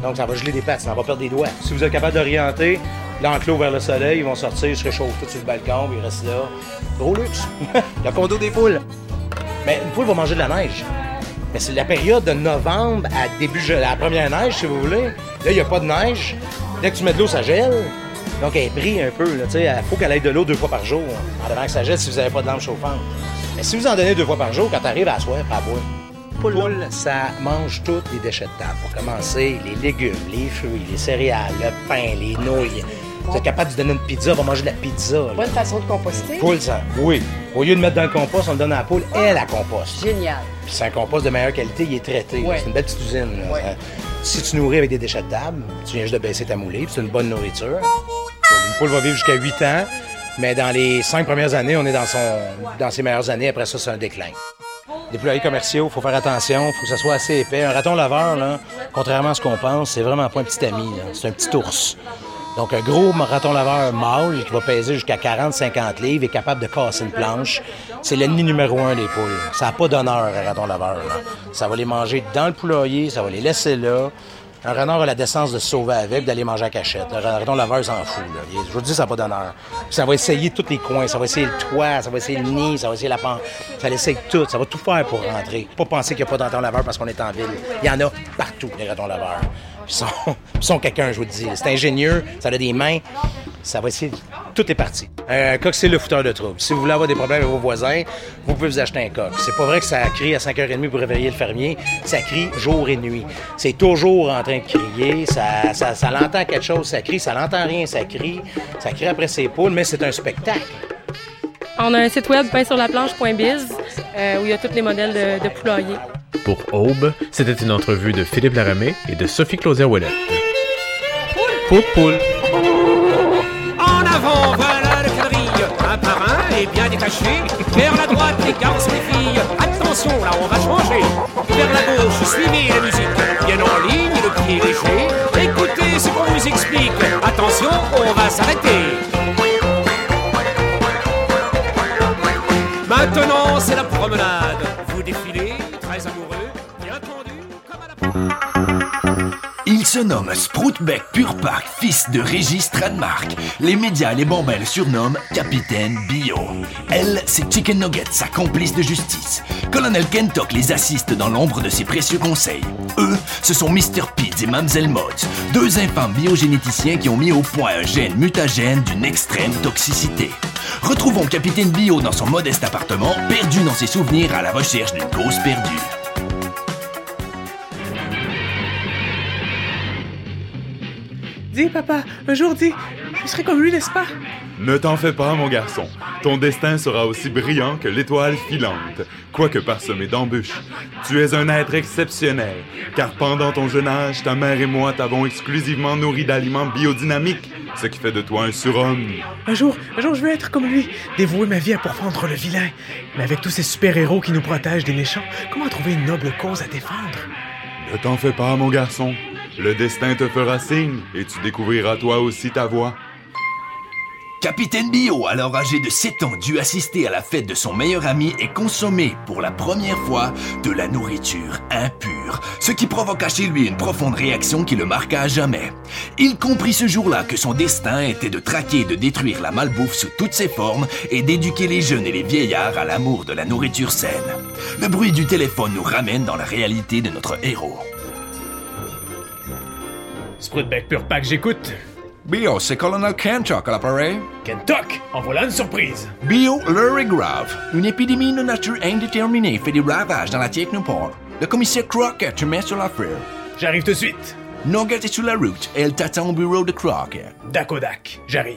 Donc, ça va geler des pattes, ça va perdre des doigts. Si vous êtes capable d'orienter l'enclos vers le soleil, ils vont sortir, se réchauffent tout sur le balcon, puis ils restent là. Gros luxe. Le condo des poules. Mais une poule va manger de la neige. Mais c'est la période de novembre à début à la première neige, si vous voulez. Là, il n'y a pas de neige. Dès que tu mets de l'eau, ça gèle. Donc, elle brille un peu. Il faut qu'elle ait de l'eau deux fois par jour, en avant que ça gèle si vous n'avez pas de lampe chauffante. Mais si vous en donnez deux fois par jour, quand tu arrives à la soirée, pas à boire. Poule, poule, ça mange tous les déchets de table. Pour commencer, les légumes, les fruits, les céréales, le pain, les nouilles. Vous êtes capable de donner une pizza, on va manger de la pizza. Là. Bonne façon de composter. Poule, ça, oui. Au lieu de mettre dans le compost, on le donne à la poule, elle, la compost. Génial. Puis c'est un compost de meilleure qualité, il est traité. Ouais. C'est une belle petite usine. Là. Ouais. Si tu nourris avec des déchets de table, tu viens juste de baisser ta moulée, puis c'est une bonne nourriture. Une poule va vivre jusqu'à huit ans, mais dans les cinq premières années, on est dans, son, dans ses meilleures années. Après ça, c'est un déclin. Les poulaillers commerciaux, il faut faire attention, il faut que ça soit assez épais. Un raton laveur, là, contrairement à ce qu'on pense, c'est vraiment pas un petit ami, là. C'est un petit ours. Donc, un gros raton laveur mâle qui va peser jusqu'à quarante à cinquante livres est capable de casser une planche. C'est l'ennemi numéro un des poules. Ça n'a pas d'honneur, un raton laveur. Là. Ça va les manger dans le poulailler, ça va les laisser là. Un renard a la décence de se sauver avec, d'aller manger à cachette. Un raton laveur s'en fout. Là. Je vous dis, ça n'a pas d'honneur. Puis ça va essayer tous les coins. Ça va essayer le toit, ça va essayer le nid, ça va essayer la pente. Ça essaye tout. Ça va tout faire pour rentrer. Pas penser qu'il n'y a pas de raton laveur parce qu'on est en ville. Il y en a partout, les ratons laveurs. Ils sont, ils sont quelqu'un, je vous le dis. C'est ingénieux, ça a des mains. Ça va essayer... Tout est parti. Un coq, c'est le fouteur de trouble. Si vous voulez avoir des problèmes avec vos voisins, vous pouvez vous acheter un coq. C'est pas vrai que ça crie à cinq heures trente pour réveiller le fermier. Ça crie jour et nuit. C'est toujours en train de crier. Ça, ça, ça l'entend quelque chose, ça crie. Ça l'entend rien, ça crie. Ça crie après ses poules, mais c'est un spectacle. On a un site web pain sur la planche point biz euh, où il y a tous les modèles de, de poulailler. Pour Aube, c'était une entrevue de Philippe Laramé et de Sophie Claudia-Ouellette. Poule, poule. En avant, voilà le quadrille. Un par un et bien détaché. Vers la droite, les garçons et les filles. Attention, là, on va changer. Vers la gauche, suivez la musique. Bien en ligne, le pied léger. Écoutez ce qu'on vous explique. Attention, on va s'arrêter. Maintenant, c'est la promenade. Vous défilez, très amoureux, bien tendu, comme à la... Il se nomme Sproutbeck Purpark, fils de Régis Stradmark. Les médias et les bambins le surnomment Capitaine Bio. Elle, c'est Chicken Nugget, sa complice de justice. Colonel Kentuck les assiste dans l'ombre de ses précieux conseils. Eux, ce sont mister Pids et Mamselle Mods, deux infâmes biogénéticiens qui ont mis au point un gène mutagène d'une extrême toxicité. Retrouvons Capitaine Bio dans son modeste appartement, perdu dans ses souvenirs à la recherche d'une cause perdue. Dis, papa, un jour, dis, je serai comme lui, n'est-ce pas? Ne t'en fais pas, mon garçon. Ton destin sera aussi brillant que l'étoile filante, quoique parsemé d'embûches. Tu es un être exceptionnel, car pendant ton jeune âge, ta mère et moi t'avons exclusivement nourri d'aliments biodynamiques, ce qui fait de toi un surhomme. Un jour, un jour, je veux être comme lui, dévouer ma vie à pourfendre le vilain. Mais avec tous ces super-héros qui nous protègent des méchants, comment trouver une noble cause à défendre? Ne t'en fais pas, mon garçon. Le destin te fera signe, et tu découvriras toi aussi ta voie. Capitaine Bio, alors âgé de sept ans, dut assister à la fête de son meilleur ami et consommer, pour la première fois, de la nourriture impure, ce qui provoqua chez lui une profonde réaction qui le marqua à jamais. Il comprit ce jour-là que son destin était de traquer et de détruire la malbouffe sous toutes ses formes et d'éduquer les jeunes et les vieillards à l'amour de la nourriture saine. Le bruit du téléphone nous ramène dans la réalité de notre héros. Sproutbeck Purpark, j'écoute. Bio, c'est Colonel Kentuck à l'appareil. Kentuck, en voilà une surprise. Bio, l'heure est grave. Une épidémie de nature indéterminée fait des ravages dans la Technopole. Le commissaire Crockett te met sur l'affaire. J'arrive tout de suite. Nugget est sur la route et elle t'attend au bureau de Crockett. Dakodak, j'arrive.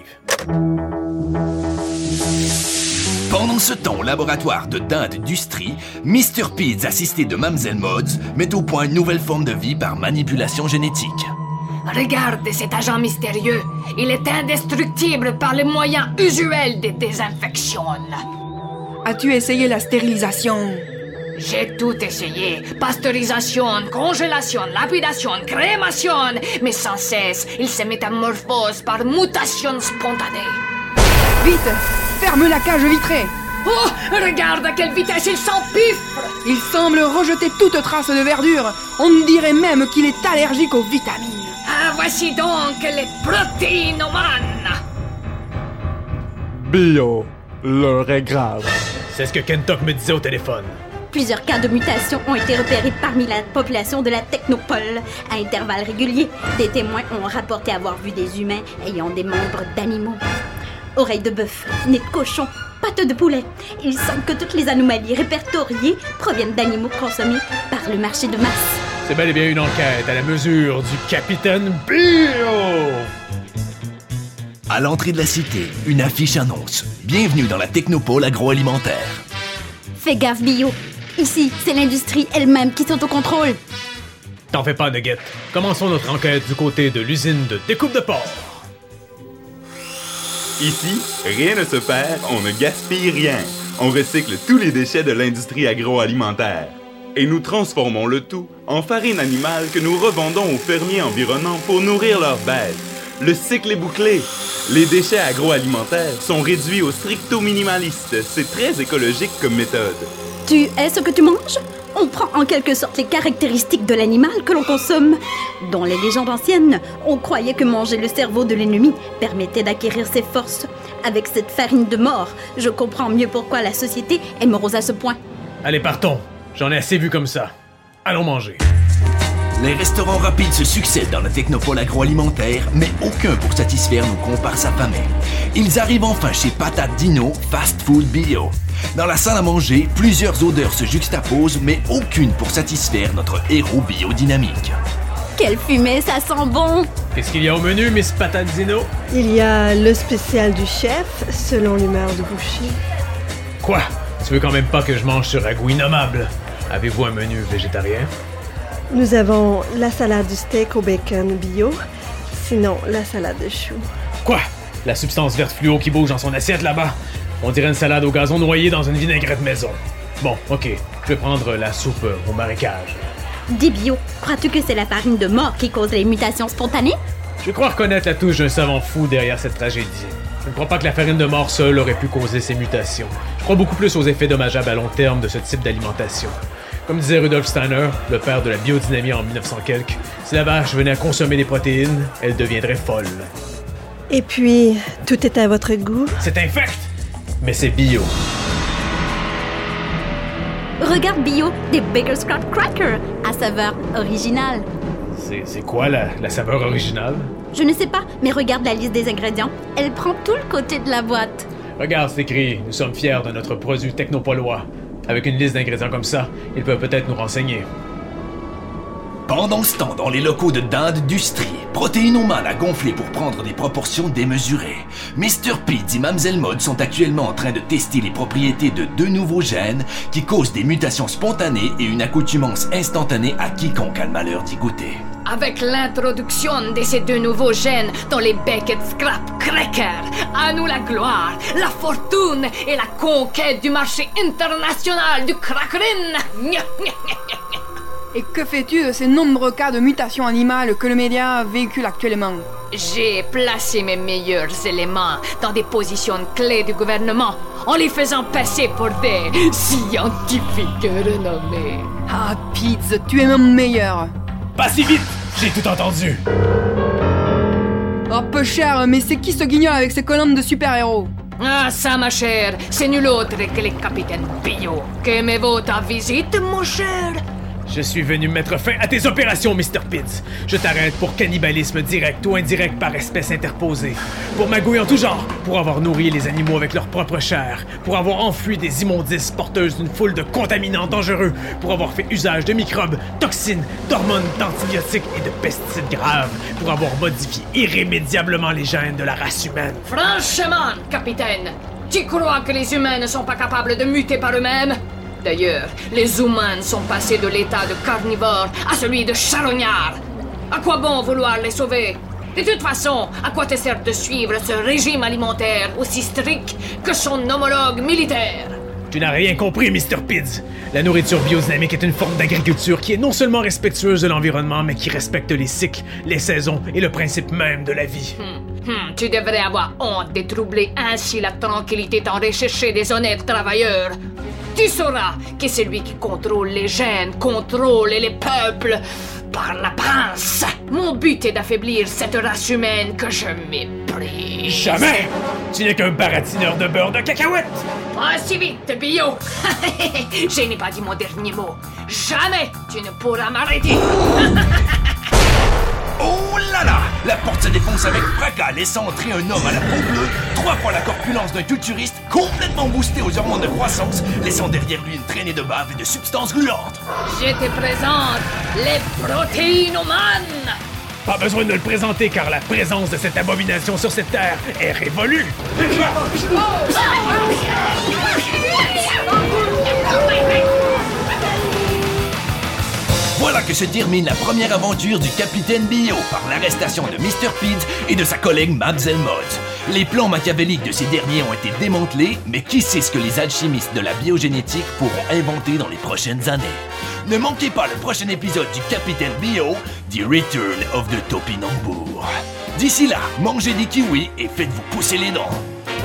Pendant ce temps, au laboratoire de dinde d'Ustrie, mister Pids, assisté de Mamselle Mods, met au point une nouvelle forme de vie par manipulation génétique. Regardez cet agent mystérieux. Il est indestructible par les moyens usuels de désinfection. As-tu essayé la stérilisation? J'ai tout essayé. Pasteurisation, congélation, lapidation, crémation. Mais sans cesse, il se métamorphose par mutation spontanée. Vite! Ferme la cage vitrée! Oh, regarde à quelle vitesse il s'empiffre! Il semble rejeter toute trace de verdure. On dirait même qu'il est allergique aux vitamines. Ah, voici donc les protéinomanes! Bio, l'heure est grave. C'est ce que Kentok me disait au téléphone. Plusieurs cas de mutation ont été repérés parmi la population de la Technopole. À intervalles réguliers, des témoins ont rapporté avoir vu des humains ayant des membres d'animaux. Oreilles de bœuf, nez de cochon, pattes de poulet. Il semble que toutes les anomalies répertoriées proviennent d'animaux consommés par le marché de masse. C'est bel et bien une enquête à la mesure du capitaine Bio! À l'entrée de la cité, une affiche annonce « Bienvenue dans la Technopole agroalimentaire ». Fais gaffe, Bio. Ici, c'est l'industrie elle-même qui sont au contrôle. T'en fais pas, Nugget. Commençons notre enquête du côté de l'usine de découpe de porc. Ici, rien ne se perd, on ne gaspille rien. On recycle tous les déchets de l'industrie agroalimentaire. Et nous transformons le tout en farine animale que nous revendons aux fermiers environnants pour nourrir leurs bêtes. Le cycle est bouclé. Les déchets agroalimentaires sont réduits au stricto minimaliste. C'est très écologique comme méthode. Tu es ce que tu manges? On prend en quelque sorte les caractéristiques de l'animal que l'on consomme. Dans les légendes anciennes, on croyait que manger le cerveau de l'ennemi permettait d'acquérir ses forces. Avec cette farine de mort, je comprends mieux pourquoi la société est morose à ce point. Allez, partons. J'en ai assez vu comme ça. Allons manger. Les restaurants rapides se succèdent dans la Technopole agroalimentaire, mais aucun pour satisfaire nos comparses affamés. Ils arrivent enfin chez Patate Dino, Fast Food Bio. Dans la salle à manger, plusieurs odeurs se juxtaposent, mais aucune pour satisfaire notre héros biodynamique. Quelle fumée, ça sent bon! Qu'est-ce qu'il y a au menu, Miss Patate Dino? Il y a le spécial du chef, selon l'humeur du boucher. Quoi? Tu veux quand même pas que je mange ce ragoût innommable? Avez-vous un menu végétarien? Nous avons la salade du steak au bacon bio, sinon la salade de choux. Quoi? La substance verte fluo qui bouge dans son assiette là-bas? On dirait une salade au gazon noyée dans une vinaigrette maison. Bon, ok, je vais prendre la soupe au marécage. Dis Bio, crois-tu que c'est la farine de mort qui cause les mutations spontanées? Je crois reconnaître la touche d'un savant fou derrière cette tragédie. Je ne crois pas que la farine de mort seule aurait pu causer ces mutations. Je crois beaucoup plus aux effets dommageables à long terme de ce type d'alimentation. Comme disait Rudolf Steiner, le père de la biodynamie en mille neuf cents quelque, si la vache venait à consommer des protéines, elle deviendrait folle. Et puis, tout est à votre goût? C'est infect, mais c'est bio. Regarde Bio, des Baker's Scrap Crackers à saveur originale. C'est, c'est quoi la, la saveur originale? Je ne sais pas, mais regarde la liste des ingrédients. Elle prend tout le côté de la boîte. Regarde, c'est écrit. Nous sommes fiers de notre produit technopolois. Avec une liste d'ingrédients comme ça, ils peuvent peut-être nous renseigner. Pendant ce temps, dans les locaux de d'industrie, Protéinoman a gonflé pour prendre des proportions démesurées. mister Pids et Mamzelle Mode sont actuellement en train de tester les propriétés de deux nouveaux gènes qui causent des mutations spontanées et une accoutumance instantanée à quiconque a le malheur d'y goûter. Avec l'introduction de ces deux nouveaux gènes dans les Beckett Scrap Crackers, à nous la gloire, la fortune et la conquête du marché international du crackerin. Et que fais-tu de ces nombreux cas de mutations animales que le média véhicule actuellement? J'ai placé mes meilleurs éléments dans des positions clés du gouvernement en les faisant passer pour des scientifiques renommés. Ah, Pids, tu es mon meilleur. Pas si vite! J'ai tout entendu! Oh, peu cher, mais c'est qui ce guignol avec ses colonnes de super-héros? Ah, ça, ma chère, c'est nul autre que le capitaine Bio. Qu'aimez-vous ta visite, mon cher? Je suis venu mettre fin à tes opérations, mister Pids. Je t'arrête pour cannibalisme direct ou indirect par espèce interposée. Pour magouille en tout genre. Pour avoir nourri les animaux avec leur propre chair. Pour avoir enfui des immondices porteuses d'une foule de contaminants dangereux. Pour avoir fait usage de microbes, toxines, d'hormones, d'antibiotiques et de pesticides graves. Pour avoir modifié irrémédiablement les gènes de la race humaine. Franchement, capitaine, tu crois que les humains ne sont pas capables de muter par eux-mêmes? D'ailleurs, les humains sont passés de l'état de carnivore à celui de charognard. À quoi bon vouloir les sauver? De toute façon, à quoi te sert de suivre ce régime alimentaire aussi strict que son homologue militaire? Tu n'as rien compris, mister Pids. La nourriture biodynamique est une forme d'agriculture qui est non seulement respectueuse de l'environnement, mais qui respecte les cycles, les saisons et le principe même de la vie. Hmm. Hmm, tu devrais avoir honte de troubler ainsi la tranquillité tant recherchée des honnêtes travailleurs. Tu sauras que celui qui contrôle les gènes contrôle les peuples par la pince. Mon but est d'affaiblir cette race humaine que je méprise. Jamais! Tu n'es qu'un baratineur de beurre de cacahuète! Pas si vite, Bio! Je n'ai pas dit mon dernier mot. Jamais tu ne pourras m'arrêter! Oh là là! La porte se défonce avec fracas, laissant entrer un homme à la peau bleue, trois fois la corpulence d'un culturiste, complètement boosté aux hormones de croissance, laissant derrière lui une traînée de bave et de substances gluantes. Je te présente les protéinomanes! Pas besoin de le présenter car la présence de cette abomination sur cette terre est révolue! Voilà que se termine la première aventure du Capitaine Bio par l'arrestation de mister Pids et de sa collègue Mamselle Mods. Les plans machiavéliques de ces derniers ont été démantelés, mais qui sait ce que les alchimistes de la biogénétique pourront inventer dans les prochaines années. Ne manquez pas le prochain épisode du Capitaine Bio, The Return of the Topinambour. D'ici là, mangez des kiwis et faites-vous pousser les dents.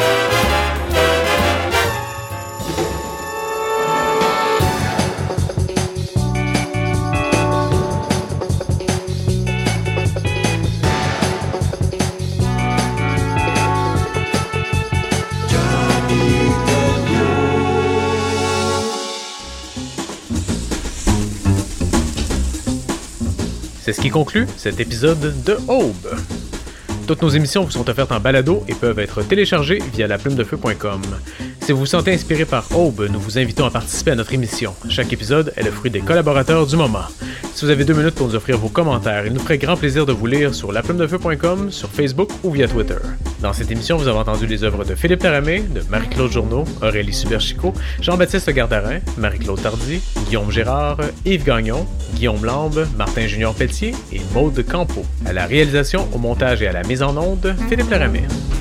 C'est ce qui conclut cet épisode de Aube. Toutes nos émissions vous sont offertes en balado et peuvent être téléchargées via la plume de feu point com. Si vous vous sentez inspiré par Aube, nous vous invitons à participer à notre émission. Chaque épisode est le fruit des collaborateurs du moment. Si vous avez deux minutes pour nous offrir vos commentaires, il nous ferait grand plaisir de vous lire sur la plume de feu point com, sur Facebook ou via Twitter. Dans cette émission, vous avez entendu les œuvres de Philippe Laramé, de Marie-Claude Journeau, Aurélie Suberchico, Jean-Baptiste Gardarin, Marie-Claude Tardy, Guillaume Gérard, Yves Gagnon, Guillaume Lambe, Martin Junior Pelletier et Maude Campeau. À la réalisation, au montage et à la mise en onde, Philippe Laramé.